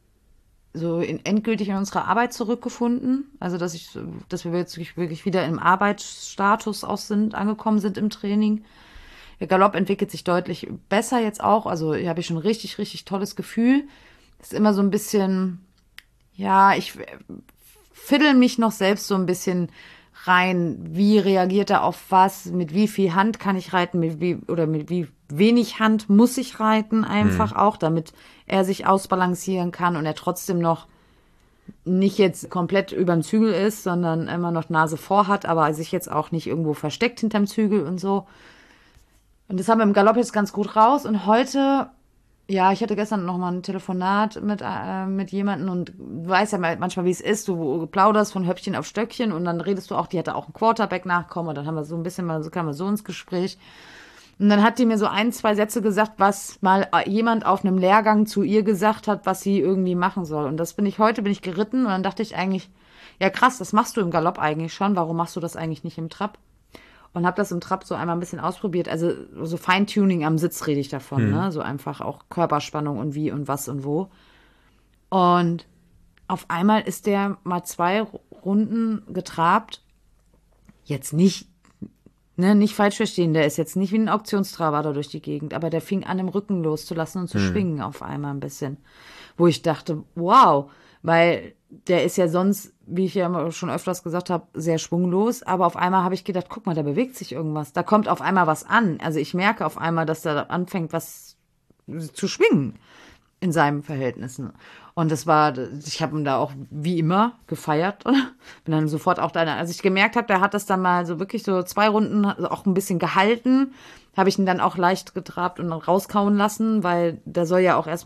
so endgültig in unsere Arbeit zurückgefunden. Also dass wir jetzt wirklich wieder im Arbeitsstatus angekommen sind im Training. Der Galopp entwickelt sich deutlich besser jetzt auch. Also hier habe ich schon ein richtig, richtig tolles Gefühl. Ist immer so ein bisschen, ich fiddle mich noch selbst so ein bisschen rein. Wie reagiert er auf was? Mit wie viel Hand kann ich reiten? Mit wie wenig Hand muss ich reiten? Einfach auch, damit er sich ausbalancieren kann und er trotzdem noch nicht jetzt komplett überm Zügel ist, sondern immer noch Nase vor hat, aber sich jetzt auch nicht irgendwo versteckt hinterm Zügel und so. Und das haben wir im Galopp jetzt ganz gut raus. Und heute, ich hatte gestern noch mal ein Telefonat mit jemandem und du weißt ja manchmal, wie es ist. Du plauderst von Höppchen auf Stöckchen und dann redest du auch, die hatte auch einen Quarterback-Nachkommen und dann haben wir so ein bisschen kamen wir so ins Gespräch. Und dann hat die mir so 1, 2 Sätze gesagt, was mal jemand auf einem Lehrgang zu ihr gesagt hat, was sie irgendwie machen soll. Und heute bin ich geritten und dann dachte ich eigentlich, ja krass, das machst du im Galopp eigentlich schon. Warum machst du das eigentlich nicht im Trab? Und habe das im Trab so einmal ein bisschen ausprobiert. Also so Feintuning am Sitz rede ich davon, ne? So einfach auch Körperspannung und wie und was und wo. Und auf einmal ist der mal 2 Runden getrabt. Jetzt nicht falsch verstehen, der ist jetzt nicht wie ein Auktionstraber da durch die Gegend, aber der fing an, im Rücken loszulassen und zu schwingen auf einmal ein bisschen. Wo ich dachte, wow, weil der ist ja sonst, wie ich ja schon öfters gesagt habe, sehr schwunglos. Aber auf einmal habe ich gedacht, guck mal, da bewegt sich irgendwas. Da kommt auf einmal was an. Also ich merke auf einmal, dass da anfängt, was zu schwingen in seinen Verhältnissen. Und ich habe ihn da auch wie immer gefeiert. Bin dann sofort auch als ich gemerkt habe, der hat das dann mal so wirklich so 2 Runden auch ein bisschen gehalten, habe ich ihn dann auch leicht getrabt und dann rauskauen lassen, weil der muss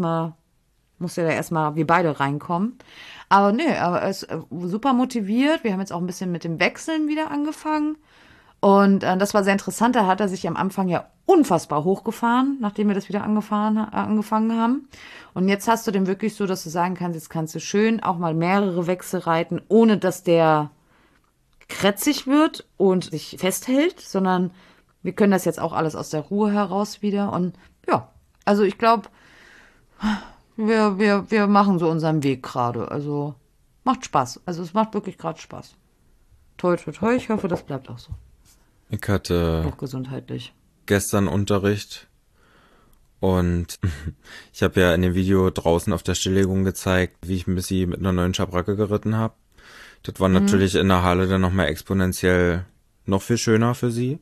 ja erstmal wie beide reinkommen. Aber er ist super motiviert. Wir haben jetzt auch ein bisschen mit dem Wechseln wieder angefangen. Und das war sehr interessant. Da hat er sich am Anfang ja unfassbar hochgefahren, nachdem wir das wieder angefangen haben. Und jetzt hast du den wirklich so, dass du sagen kannst, jetzt kannst du schön auch mal mehrere Wechsel reiten, ohne dass der krätzig wird und sich festhält, sondern wir können das jetzt auch alles aus der Ruhe heraus wieder. Und also ich glaube, wir machen so unseren Weg gerade. Also macht Spaß. Also es macht wirklich gerade Spaß. Toi, toi, toi. Ich hoffe, das bleibt auch so. Ich hatte auch gesundheitlich gestern Unterricht und ich habe ja in dem Video draußen auf der Stilllegung gezeigt, wie ich Missy mit einer neuen Schabracke geritten habe. Das war natürlich in der Halle dann nochmal exponentiell noch viel schöner für sie.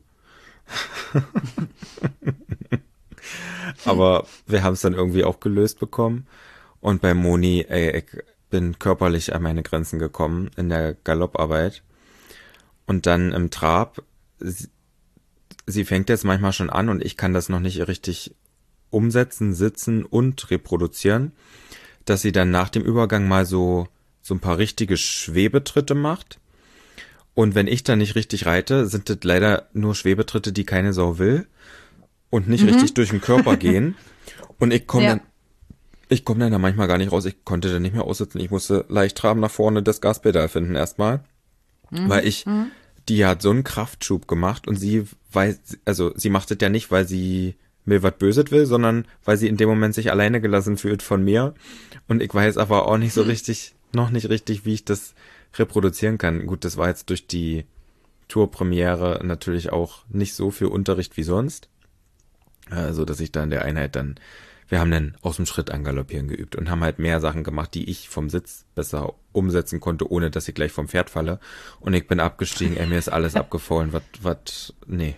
Aber wir haben es dann irgendwie auch gelöst bekommen. Und bei Moni, ich bin körperlich an meine Grenzen gekommen in der Galopparbeit. Und dann im Trab, sie fängt jetzt manchmal schon an und ich kann das noch nicht richtig umsetzen, sitzen und reproduzieren, dass sie dann nach dem Übergang mal so ein paar richtige Schwebetritte macht. Und wenn ich dann nicht richtig reite, sind das leider nur Schwebetritte, die keine Sau will. und nicht richtig durch den Körper gehen. Und ich komme dann da manchmal gar nicht raus. Ich konnte dann nicht mehr aussitzen. Ich musste leicht traben nach vorne das Gaspedal finden erstmal. Weil die hat so einen Kraftschub gemacht und sie macht es ja nicht, weil sie mir was Böses will, sondern weil sie in dem Moment sich alleine gelassen fühlt von mir. Und ich weiß aber auch nicht so richtig, noch nicht richtig, wie ich das reproduzieren kann. Gut, das war jetzt durch die Tourpremiere natürlich auch nicht so viel Unterricht wie sonst. So dass ich da in der Einheit wir haben dann aus dem Schritt angaloppieren geübt und haben halt mehr Sachen gemacht, die ich vom Sitz besser umsetzen konnte, ohne dass ich gleich vom Pferd falle. Und ich bin abgestiegen, mir ist alles abgefallen, nee.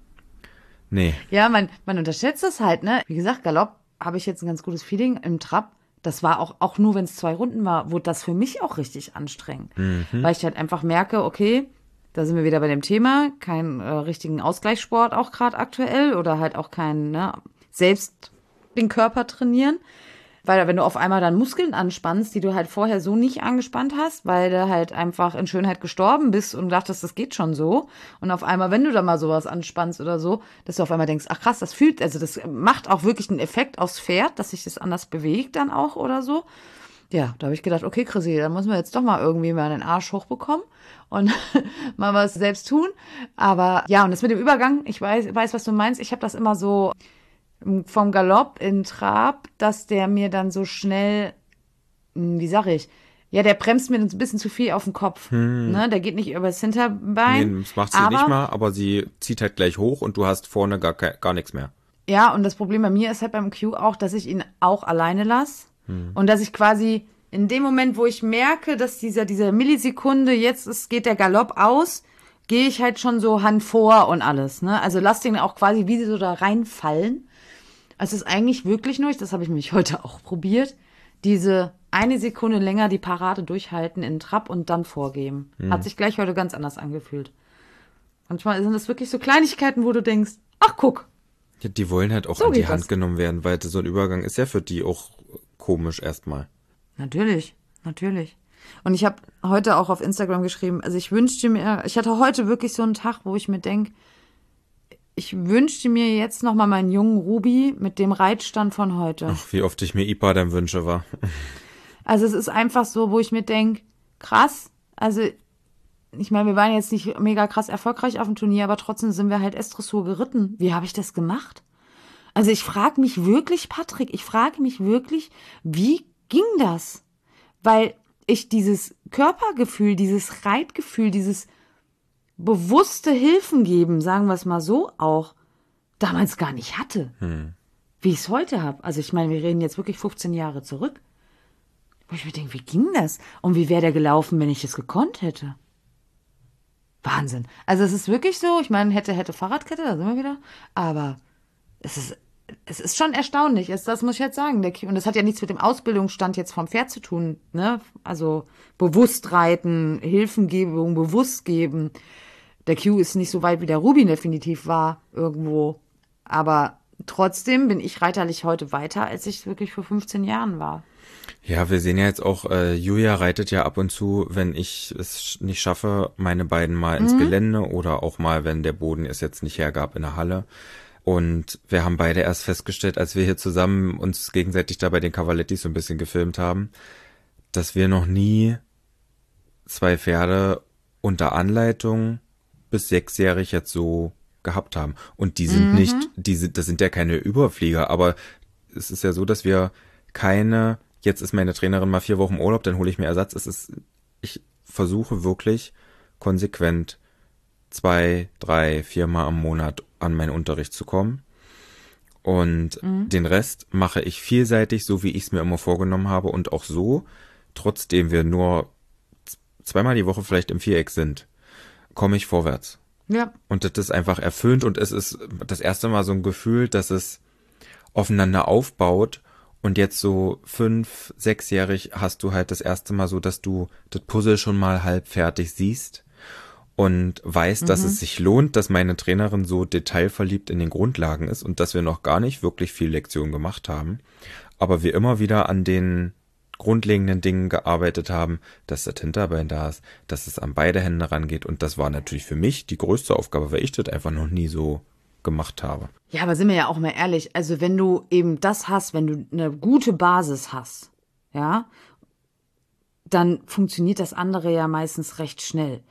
Ja, man unterschätzt das halt, ne? Wie gesagt, Galopp habe ich jetzt ein ganz gutes Feeling im Trab. Das war auch nur, wenn es 2 Runden war, wurde das für mich auch richtig anstrengend. Weil ich halt einfach merke, okay, da sind wir wieder bei dem Thema, keinen richtigen Ausgleichssport auch gerade aktuell oder halt auch keinen, ne, selbst den Körper trainieren. Weil wenn du auf einmal dann Muskeln anspannst, die du halt vorher so nicht angespannt hast, weil du halt einfach in Schönheit gestorben bist und dachtest, das geht schon so. Und auf einmal, wenn du da mal sowas anspannst oder so, dass du auf einmal denkst, ach krass, das macht auch wirklich einen Effekt aufs Pferd, dass sich das anders bewegt dann auch oder so. Ja, da habe ich gedacht, okay, Chrissy, dann müssen wir jetzt doch mal irgendwie mal den Arsch hochbekommen und mal was selbst tun. Aber ja, und das mit dem Übergang, ich weiß, was du meinst. Ich habe das immer so vom Galopp in Trab, dass der mir dann so schnell, wie sag ich, ja, der bremst mir ein bisschen zu viel auf den Kopf. Ne? Der geht nicht übers Hinterbein. Nee, das macht sie nicht mal, aber sie zieht halt gleich hoch und du hast vorne gar nichts mehr. Ja, und das Problem bei mir ist halt beim Q auch, dass ich ihn auch alleine lasse. Und dass ich quasi in dem Moment, wo ich merke, dass diese Millisekunde, geht der Galopp aus, gehe ich halt schon so Hand vor und alles. Ne? Also lass den auch quasi wie so da reinfallen. Es ist eigentlich wirklich nur, das habe ich nämlich heute auch probiert, diese 1 Sekunde länger die Parade durchhalten in Trab und dann vorgeben. Hat sich gleich heute ganz anders angefühlt. Manchmal sind das wirklich so Kleinigkeiten, wo du denkst, ach guck. Ja, die wollen halt auch so an die Hand genommen werden, weil so ein Übergang ist ja für die auch komisch erstmal. Natürlich. Und ich habe heute auch auf Instagram geschrieben, also ich hatte heute wirklich so einen Tag, wo ich mir denke, ich wünschte mir jetzt nochmal meinen jungen Ruby mit dem Reitstand von heute. Ach, wie oft ich mir IPA dann wünsche, war. Also es ist einfach so, wo ich mir denke, krass, also ich meine, wir waren jetzt nicht mega krass erfolgreich auf dem Turnier, aber trotzdem sind wir halt S-Dressur geritten. Wie habe ich das gemacht? Also ich frage mich wirklich, Patrick, wie ging das? Weil ich dieses Körpergefühl, dieses Reitgefühl, dieses bewusste Hilfen geben, sagen wir es mal so auch, damals gar nicht hatte. Wie ich es heute habe. Also ich meine, wir reden jetzt wirklich 15 Jahre zurück. Wo ich mir denke, wie ging das? Und wie wäre der gelaufen, wenn ich es gekonnt hätte? Wahnsinn. Also es ist wirklich so, ich meine, hätte Fahrradkette, da sind wir wieder. Aber es ist schon erstaunlich, das muss ich jetzt sagen. Und das hat ja nichts mit dem Ausbildungsstand jetzt vom Pferd zu tun, ne? Also bewusst reiten, Hilfengebung, bewusst geben. Der Q ist nicht so weit, wie der Rubin definitiv war irgendwo. Aber trotzdem bin ich reiterlich heute weiter, als ich wirklich vor 15 Jahren war. Ja, wir sehen ja jetzt auch, Julia reitet ja ab und zu, wenn ich es nicht schaffe, meine beiden mal ins Gelände oder auch mal, wenn der Boden es jetzt nicht hergab in der Halle. Und wir haben beide erst festgestellt, als wir hier zusammen uns gegenseitig da bei den Cavalettis so ein bisschen gefilmt haben, dass wir noch nie 2 Pferde unter Anleitung bis 6-jährig jetzt so gehabt haben. Und die sind das sind ja keine Überflieger, aber es ist ja so, dass wir jetzt ist meine Trainerin mal 4 Wochen Urlaub, dann hole ich mir Ersatz. Ich versuche wirklich konsequent 2, 3, 4 Mal am Monat an meinen Unterricht zu kommen. Und den Rest mache ich vielseitig, so wie ich es mir immer vorgenommen habe. Und auch so, trotzdem wir nur 2-mal die Woche vielleicht im Viereck sind, komme ich vorwärts. Ja. Und das ist einfach erfüllend und es ist das erste Mal so ein Gefühl, dass es aufeinander aufbaut. Und jetzt so 5-, 6-jährig hast du halt das erste Mal so, dass du das Puzzle schon mal halb fertig siehst und weißt, dass es sich lohnt, dass meine Trainerin so detailverliebt in den Grundlagen ist und dass wir noch gar nicht wirklich viel Lektion gemacht haben, aber wir immer wieder an den grundlegenden Dingen gearbeitet haben, dass das Hinterbein da ist, dass es an beide Hände rangeht und das war natürlich für mich die größte Aufgabe, weil ich das einfach noch nie so gemacht habe. Ja, aber sind wir ja auch mal ehrlich, also wenn du eben das hast, wenn du eine gute Basis hast, ja, dann funktioniert das andere ja meistens recht schnell.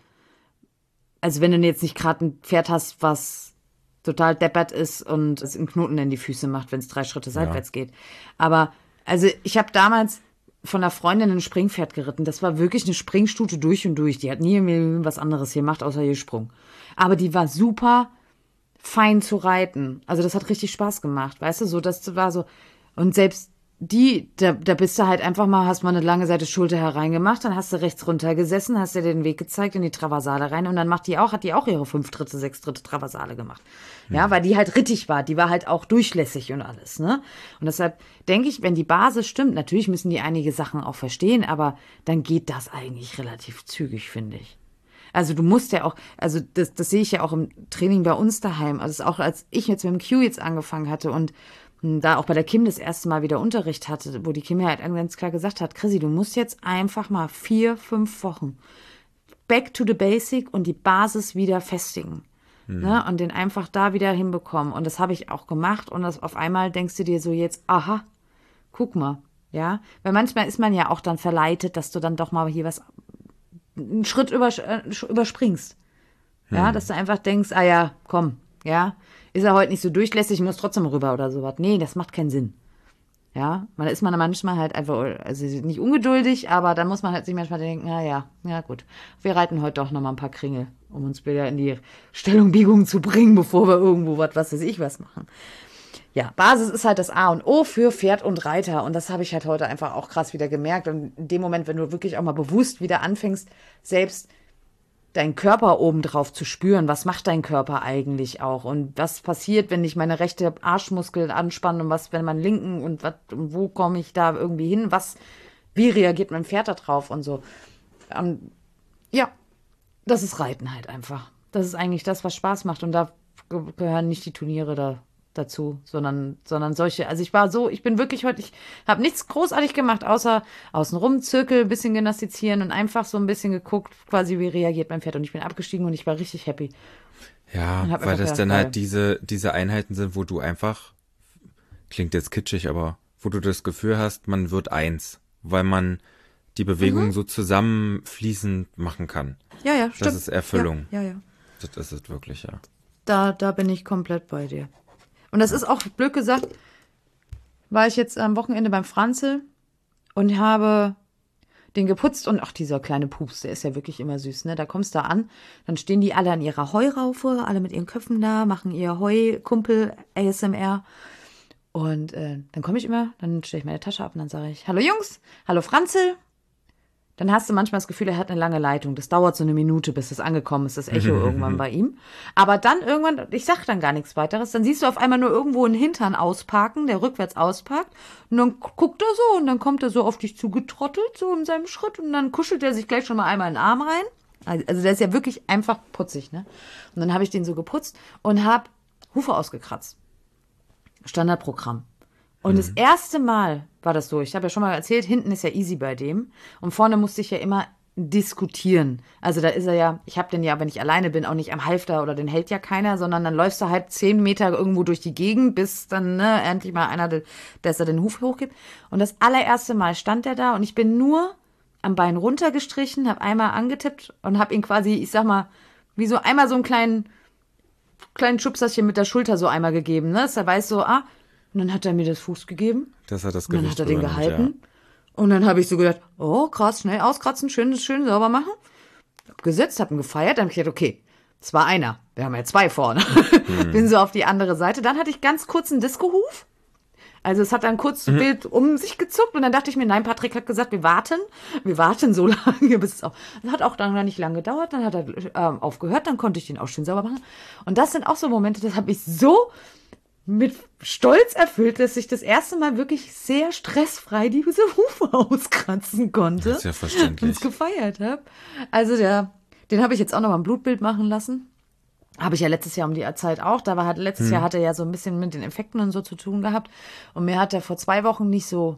Also wenn du jetzt nicht gerade ein Pferd hast, was total deppert ist und es einen Knoten in die Füße macht, wenn es 3 Schritte seitwärts geht. Aber also ich habe damals von einer Freundin ein Springpferd geritten. Das war wirklich eine Springstute durch und durch. Die hat nie was anderes gemacht, außer gesprungen. Aber die war super fein zu reiten. Also das hat richtig Spaß gemacht, weißt du, so, das war so. Und selbst da bist du halt einfach mal, hast mal eine lange Seite Schulter hereingemacht, dann hast du rechts runter gesessen, hast dir den Weg gezeigt in die Traversale rein und dann hat die auch ihre 5 Dritte, 6 Dritte Traversale gemacht. Ja, weil die halt rittig war, die war halt auch durchlässig und alles, ne? Und deshalb denke ich, wenn die Basis stimmt, natürlich müssen die einige Sachen auch verstehen, aber dann geht das eigentlich relativ zügig, finde ich. Also du musst ja auch, also das sehe ich ja auch im Training bei uns daheim, also auch als ich jetzt mit dem Q jetzt angefangen hatte und da auch bei der Kim das erste Mal wieder Unterricht hatte, wo die Kim ja halt ganz klar gesagt hat, Chrissy, du musst jetzt einfach mal 4, 5 Wochen back to the basic und die Basis wieder festigen. Ne? Und den einfach da wieder hinbekommen. Und das habe ich auch gemacht und das auf einmal denkst du dir so jetzt, aha, guck mal, ja. Weil manchmal ist man ja auch dann verleitet, dass du dann doch mal hier einen Schritt überspringst. Ja, dass du einfach denkst, ah ja, komm, ja, ist er heute nicht so durchlässig, ich muss trotzdem rüber oder sowas. Nee, das macht keinen Sinn. Ja, ist man manchmal halt einfach, also nicht ungeduldig, aber dann muss man halt sich manchmal denken, ja gut, wir reiten heute doch nochmal ein paar Kringel, um uns wieder in die Stellungbiegung zu bringen, bevor wir irgendwo was weiß ich was machen. Ja, Basis ist halt das A und O für Pferd und Reiter und das habe ich halt heute einfach auch krass wieder gemerkt und in dem Moment, wenn du wirklich auch mal bewusst wieder anfängst, selbst deinen Körper obendrauf zu spüren, was macht dein Körper eigentlich auch und was passiert, wenn ich meine rechte Arschmuskeln anspanne und was, wenn mein linken und wo komme ich da irgendwie hin, wie reagiert mein Pferd da drauf und so. Ja, das ist Reiten halt einfach. Das ist eigentlich das, was Spaß macht und da gehören nicht die Turniere dazu, sondern solche, also ich bin wirklich heute, ich habe nichts großartig gemacht, außer außenrum Zirkel, ein bisschen gymnastizieren und einfach so ein bisschen geguckt, quasi wie reagiert mein Pferd und ich bin abgestiegen und ich war richtig happy. Ja, weil das dann halt diese Einheiten sind, wo du einfach, klingt jetzt kitschig, aber wo du das Gefühl hast, man wird eins, weil man die Bewegung so zusammenfließend machen kann. Ja, stimmt. Das ist Erfüllung. Ja. Das ist es wirklich, ja. Da bin ich komplett bei dir. Und das ist auch, blöd gesagt, war ich jetzt am Wochenende beim Franzl und habe den geputzt und ach, dieser kleine Pups, der ist ja wirklich immer süß, ne? Da kommst du an, dann stehen die alle an ihrer Heuraufe, alle mit ihren Köpfen da, machen ihr Heukumpel ASMR und dann komme ich immer, dann stelle ich meine Tasche ab und dann sage ich, hallo Jungs, hallo Franzl. Dann hast du manchmal das Gefühl, er hat eine lange Leitung. Das dauert so eine Minute, bis es angekommen ist, das Echo irgendwann bei ihm. Aber dann irgendwann, ich sag dann gar nichts weiteres, dann siehst du auf einmal nur irgendwo einen Hintern ausparken, der rückwärts ausparkt. Und dann guckt er so und dann kommt er so auf dich zugetrottelt, so in seinem Schritt. Und dann kuschelt er sich gleich schon mal einmal in den Arm rein. Also der ist ja wirklich einfach putzig, ne? Und dann habe ich den so geputzt und habe Hufe ausgekratzt. Standardprogramm. Und das erste Mal war das so, ich habe ja schon mal erzählt, hinten ist ja easy bei dem und vorne musste ich ja immer diskutieren. Also da ist er ja, ich habe den ja, wenn ich alleine bin, auch nicht am Halfter oder den hält ja keiner, sondern dann läufst du halt 10 Meter irgendwo durch die Gegend, bis dann endlich mal einer, der den Huf hochgibt. Und das allererste Mal stand er da und ich bin nur am Bein runtergestrichen, habe einmal angetippt und habe ihn quasi, ich sag mal, wie so einmal so einen kleinen Schubserchen mit der Schulter so einmal gegeben, ne? Dass er weiß so, und dann hat er mir das Fuß gegeben. Das hat das Gewicht. Und dann hat er den gehalten. Ja. Und dann habe ich so gedacht, oh krass, schnell auskratzen, schön sauber machen. Hab gesetzt, hab ihn gefeiert, dann hab ich gedacht, okay, es war einer. Wir haben ja 2 vorne. Bin so auf die andere Seite. Dann hatte ich ganz kurz einen Disco-Huf. Also es hat dann kurz so wild um sich gezuckt und dann dachte ich mir, nein, Patrick hat gesagt, wir warten so lange, bis es auch. Das hat auch dann nicht lange gedauert, dann hat er aufgehört, dann konnte ich den auch schön sauber machen. Und das sind auch so Momente, das habe ich so mit Stolz erfüllt, dass ich das erste Mal wirklich sehr stressfrei diese Hufe auskratzen konnte. Das ist ja verständlich. Und es gefeiert habe. Also den habe ich jetzt auch noch mal ein Blutbild machen lassen. Habe ich ja letztes Jahr um die Zeit auch. Da war halt letztes Jahr hat er ja so ein bisschen mit den Infekten und so zu tun gehabt. Und mir hat er vor 2 Wochen nicht so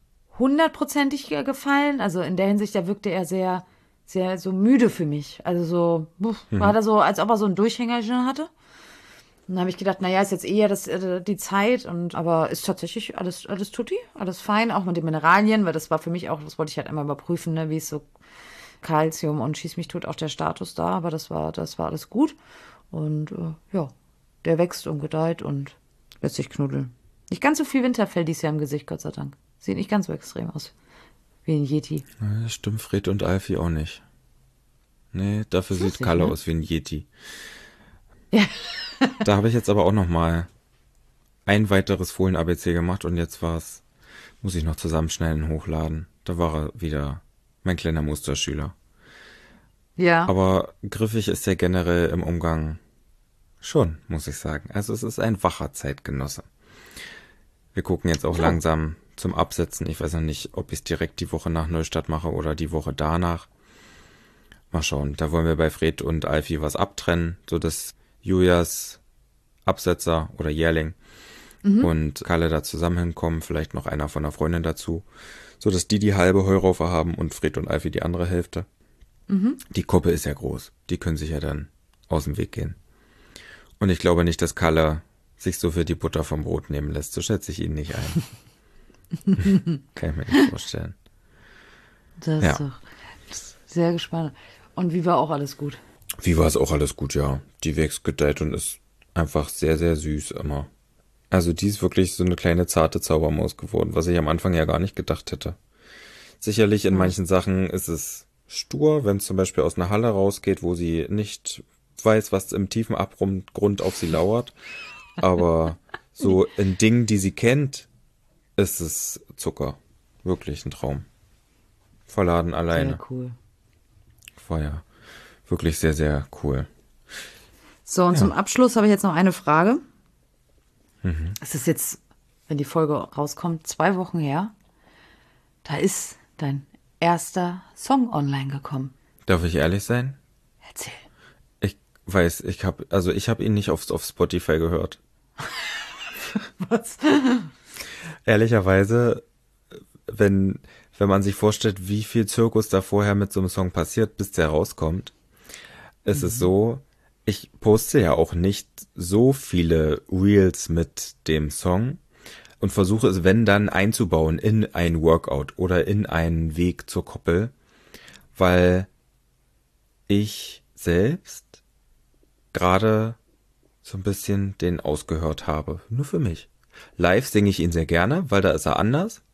100%ig gefallen. Also in der Hinsicht, da wirkte er sehr, sehr so müde für mich. Also so, war da so, als ob er so einen Durchhänger schon hatte. dann habe ich gedacht, naja, ist jetzt eher die Zeit aber ist tatsächlich alles tutti, alles fein, auch mit den Mineralien, weil das war für mich auch, das wollte ich halt einmal überprüfen, ne, wie es so Calcium und schieß mich tot auch der Status da, aber das war alles gut. Und ja, der wächst und gedeiht und lässt sich knuddeln. Nicht ganz so viel Winterfell dieses Jahr im Gesicht, Gott sei Dank. Sieht nicht ganz so extrem aus wie ein Yeti. Ja, stimmt, Fred und Alfie auch nicht. Nee, dafür sieht Lustig, Kalle ne? aus wie ein Yeti. Ja. Da habe ich jetzt aber auch noch mal ein weiteres Fohlen-ABC gemacht und jetzt muss ich noch zusammenschneiden und hochladen. Da war er wieder mein kleiner Musterschüler. Ja. Aber griffig ist er generell im Umgang schon, muss ich sagen. Also es ist ein wacher Zeitgenosse. Wir gucken jetzt auch langsam zum Absetzen. Ich weiß noch nicht, ob ich es direkt die Woche nach Neustadt mache oder die Woche danach. Mal schauen. Da wollen wir bei Fred und Alfie was abtrennen, sodass Julias Absetzer oder Jährling und Kalle da zusammen hinkommen. Vielleicht noch einer von der Freundin dazu, sodass die halbe Heuraufe haben und Fred und Alfie die andere Hälfte. Die Kuppe ist ja groß. Die können sich ja dann aus dem Weg gehen. Und ich glaube nicht, dass Kalle sich so für die Butter vom Brot nehmen lässt. So schätze ich ihn nicht ein. Kann ich mir nicht vorstellen. Das Ja. ist doch sehr gespannt. Und wie war auch alles gut? Wie war es auch alles gut, ja. Die wächst, gedeiht und ist einfach sehr, sehr süß immer. Also die ist wirklich so eine kleine zarte Zaubermaus geworden, was ich am Anfang ja gar nicht gedacht hätte. Sicherlich in manchen Sachen ist es stur, wenn es zum Beispiel aus einer Halle rausgeht, wo sie nicht weiß, was im tiefen Abgrund auf sie lauert. Aber so in Dingen, die sie kennt, ist es Zucker. Wirklich ein Traum. Verladen alleine. Sehr cool. War ja wirklich sehr, sehr cool. So, und zum Abschluss habe ich jetzt noch eine Frage. Es ist jetzt, wenn die Folge rauskommt, 2 Wochen her. Da ist dein erster Song online gekommen. Darf ich ehrlich sein? Erzähl. Ich weiß, ich habe ihn nicht auf Spotify gehört. Was? Ehrlicherweise, wenn man sich vorstellt, wie viel Zirkus da vorher mit so einem Song passiert, bis der rauskommt, ist es so, ich poste ja auch nicht so viele Reels mit dem Song und versuche es, wenn dann, einzubauen in ein Workout oder in einen Weg zur Koppel, weil ich selbst gerade so ein bisschen den ausgehört habe. Nur für mich. Live singe ich ihn sehr gerne, weil da ist er anders.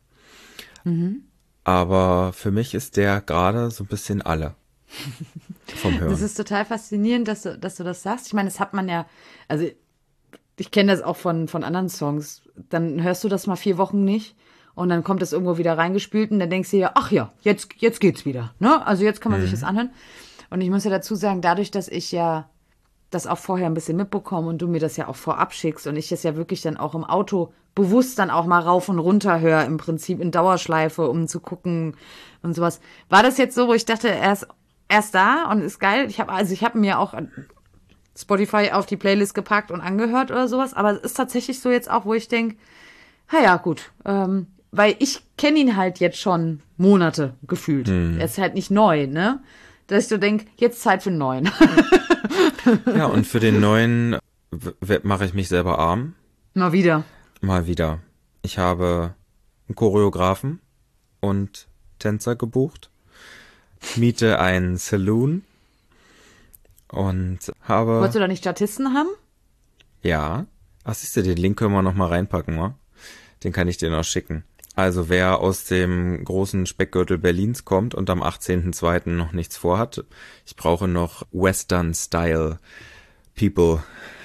Aber für mich ist der gerade so ein bisschen alle vom Hören. Das ist total faszinierend, dass du das sagst. Ich meine, das hat man ja, also ich kenne das auch von anderen Songs. Dann hörst du das mal 4 Wochen nicht und dann kommt das irgendwo wieder reingespült und dann denkst du dir, ach ja, jetzt geht's wieder. Ne? Also jetzt kann man sich das anhören. Und ich muss ja dazu sagen, dadurch, dass ich ja das auch vorher ein bisschen mitbekomme und du mir das ja auch vorab schickst und ich das ja wirklich dann auch im Auto bewusst dann auch mal rauf und runter höre, im Prinzip in Dauerschleife, um zu gucken und sowas. War das jetzt so, wo ich dachte, er ist erst da und ist geil? Ich habe mir auch Spotify auf die Playlist gepackt und angehört oder sowas, aber es ist tatsächlich so jetzt auch, wo ich denke, ja gut, weil ich kenne ihn halt jetzt schon Monate gefühlt. Er ist halt nicht neu, ne? Dass ich so denke, jetzt Zeit für einen neuen. Ja, und für den neuen mache ich mich selber arm. Mal wieder. Mal wieder. Ich habe einen Choreografen und Tänzer gebucht, miete einen Saloon und habe... Wolltest du da nicht Statisten haben? Ja. Ach, siehst du, den Link können wir noch mal reinpacken, wa? Den kann ich dir noch schicken. Also wer aus dem großen Speckgürtel Berlins kommt und am 18.02. noch nichts vorhat, ich brauche noch Western-Style People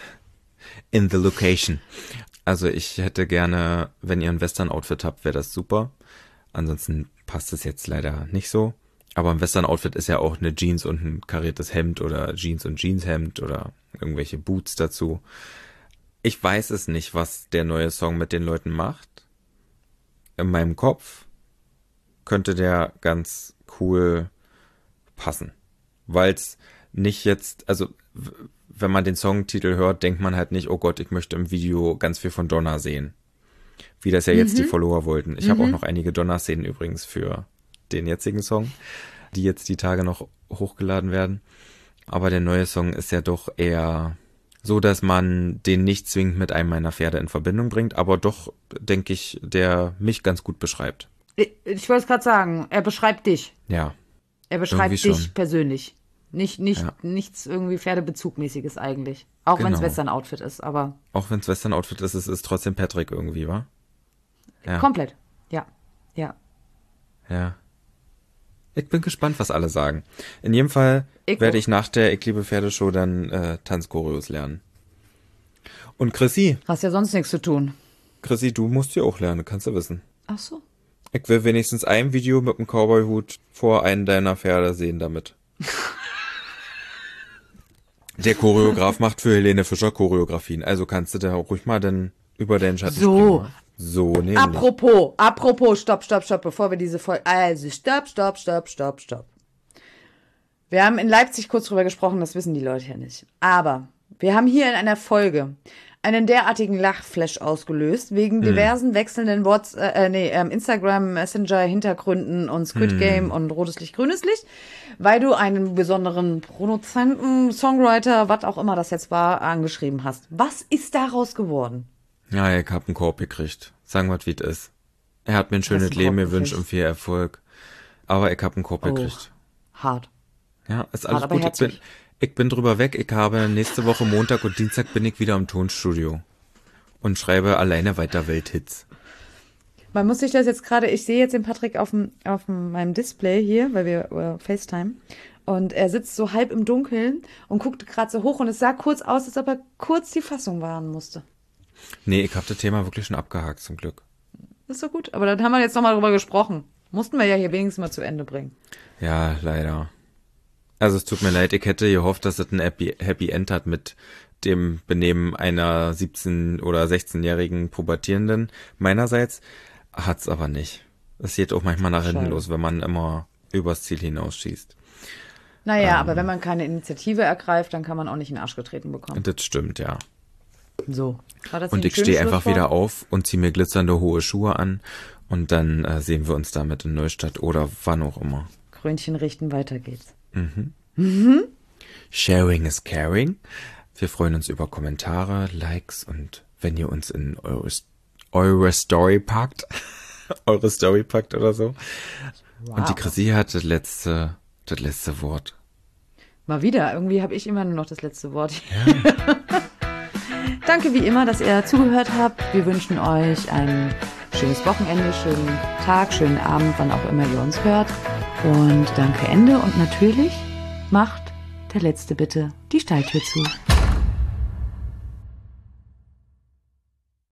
in the location. Also ich hätte gerne, wenn ihr ein Western-Outfit habt, wäre das super. Ansonsten passt es jetzt leider nicht so. Aber ein Western-Outfit ist ja auch eine Jeans und ein kariertes Hemd oder Jeans und Jeanshemd oder irgendwelche Boots dazu. Ich weiß es nicht, was der neue Song mit den Leuten macht. In meinem Kopf könnte der ganz cool passen. Weil es nicht jetzt, also wenn man den Songtitel hört, denkt man halt nicht, oh Gott, ich möchte im Video ganz viel von Donna sehen. Wie das ja jetzt die Follower wollten. Ich habe auch noch einige Donna-Szenen übrigens für den jetzigen Song, die jetzt die Tage noch hochgeladen werden. Aber der neue Song ist ja doch eher so dass man den nicht zwingend mit einem meiner Pferde in Verbindung bringt, aber doch, denke ich, der mich ganz gut beschreibt. Ich wollte es gerade sagen, er beschreibt dich. Ja. Er beschreibt Irgendwie dich schon. persönlich. Nichts irgendwie Pferdebezugmäßiges eigentlich. Auch wenn es Genau. Western-Outfit ist, aber Auch wenn es Western-Outfit ist, es ist trotzdem Patrick irgendwie, wa? Ja. komplett. Ja, ja. Ja. Ich bin gespannt, was alle sagen. In jedem Fall Ich werde auch. ich nach der Ich liebe Pferdeshow dann Tanzchoreos lernen. Und Chrissy, Hast ja sonst nichts zu tun. du musst ja auch lernen, kannst du wissen. Ach so. Ich will wenigstens ein Video mit einem Cowboy-Hut vor einen deiner Pferde sehen damit. Der Choreograf macht für Helene Fischer Choreografien, also kannst du da auch ruhig mal dann über deinen Schatten So. springen. wa? So, nämlich. Apropos, stopp, bevor wir diese Folge, also stopp. Wir haben in Leipzig kurz drüber gesprochen, das wissen die Leute ja nicht. Aber wir haben hier in einer Folge einen derartigen Lachflash ausgelöst, wegen diversen wechselnden Instagram Messenger Hintergründen und Squid Game und rotes Licht, grünes Licht, weil du einen besonderen Produzenten, Songwriter, was auch immer das jetzt war, angeschrieben hast. Was ist daraus geworden? Ja, ich hab einen Korb gekriegt. Sagen wir, wie es ist. Er hat mir ein schönes einen Leben Korb gewünscht gekriegt? und viel Erfolg. Aber ich hab einen Korb gekriegt. Hart. Ja, ist alles aber gut. herzlich. Ich bin drüber weg. Ich habe nächste Woche Montag und Dienstag bin ich wieder im Tonstudio. Und schreibe alleine weiter Welthits. Man muss sich das jetzt gerade, ich sehe jetzt den Patrick auf meinem Display hier, weil wir FaceTime. Und er sitzt so halb im Dunkeln und guckte gerade so hoch und es sah kurz aus, als ob er kurz die Fassung wahren musste. Nee, ich habe das Thema wirklich schon abgehakt, zum Glück. Das ist so gut. Aber dann haben wir jetzt nochmal drüber gesprochen. Mussten wir ja hier wenigstens mal zu Ende bringen. Ja, leider. Also es tut mir leid, ich hätte gehofft, dass es ein Happy End hat mit dem Benehmen einer 17- oder 16-jährigen Pubertierenden. Meinerseits hat's aber nicht. Es geht auch manchmal nach hinten Schade. los, wenn man immer übers Ziel hinausschießt. Naja, aber wenn man keine Initiative ergreift, dann kann man auch nicht in den Arsch getreten bekommen. Und das stimmt, ja. So. War das Und nicht ich ein stehe schönes einfach Schlusswort? wieder auf und ziehe mir glitzernde hohe Schuhe an und dann sehen wir uns damit in Neustadt oder wann auch immer. Krönchen richten, weiter geht's. Sharing is caring. Wir freuen uns über Kommentare, Likes und wenn ihr uns in eure Story packt, eure Story packt oder so. Und die Chrissy hat das letzte Wort. Mal wieder, irgendwie habe ich immer nur noch das letzte Wort. Danke wie immer, dass ihr zugehört habt. Wir wünschen euch ein schönes Wochenende, schönen Tag, schönen Abend, wann auch immer ihr uns hört. Und danke Ende und natürlich macht der Letzte bitte die Stalltür zu.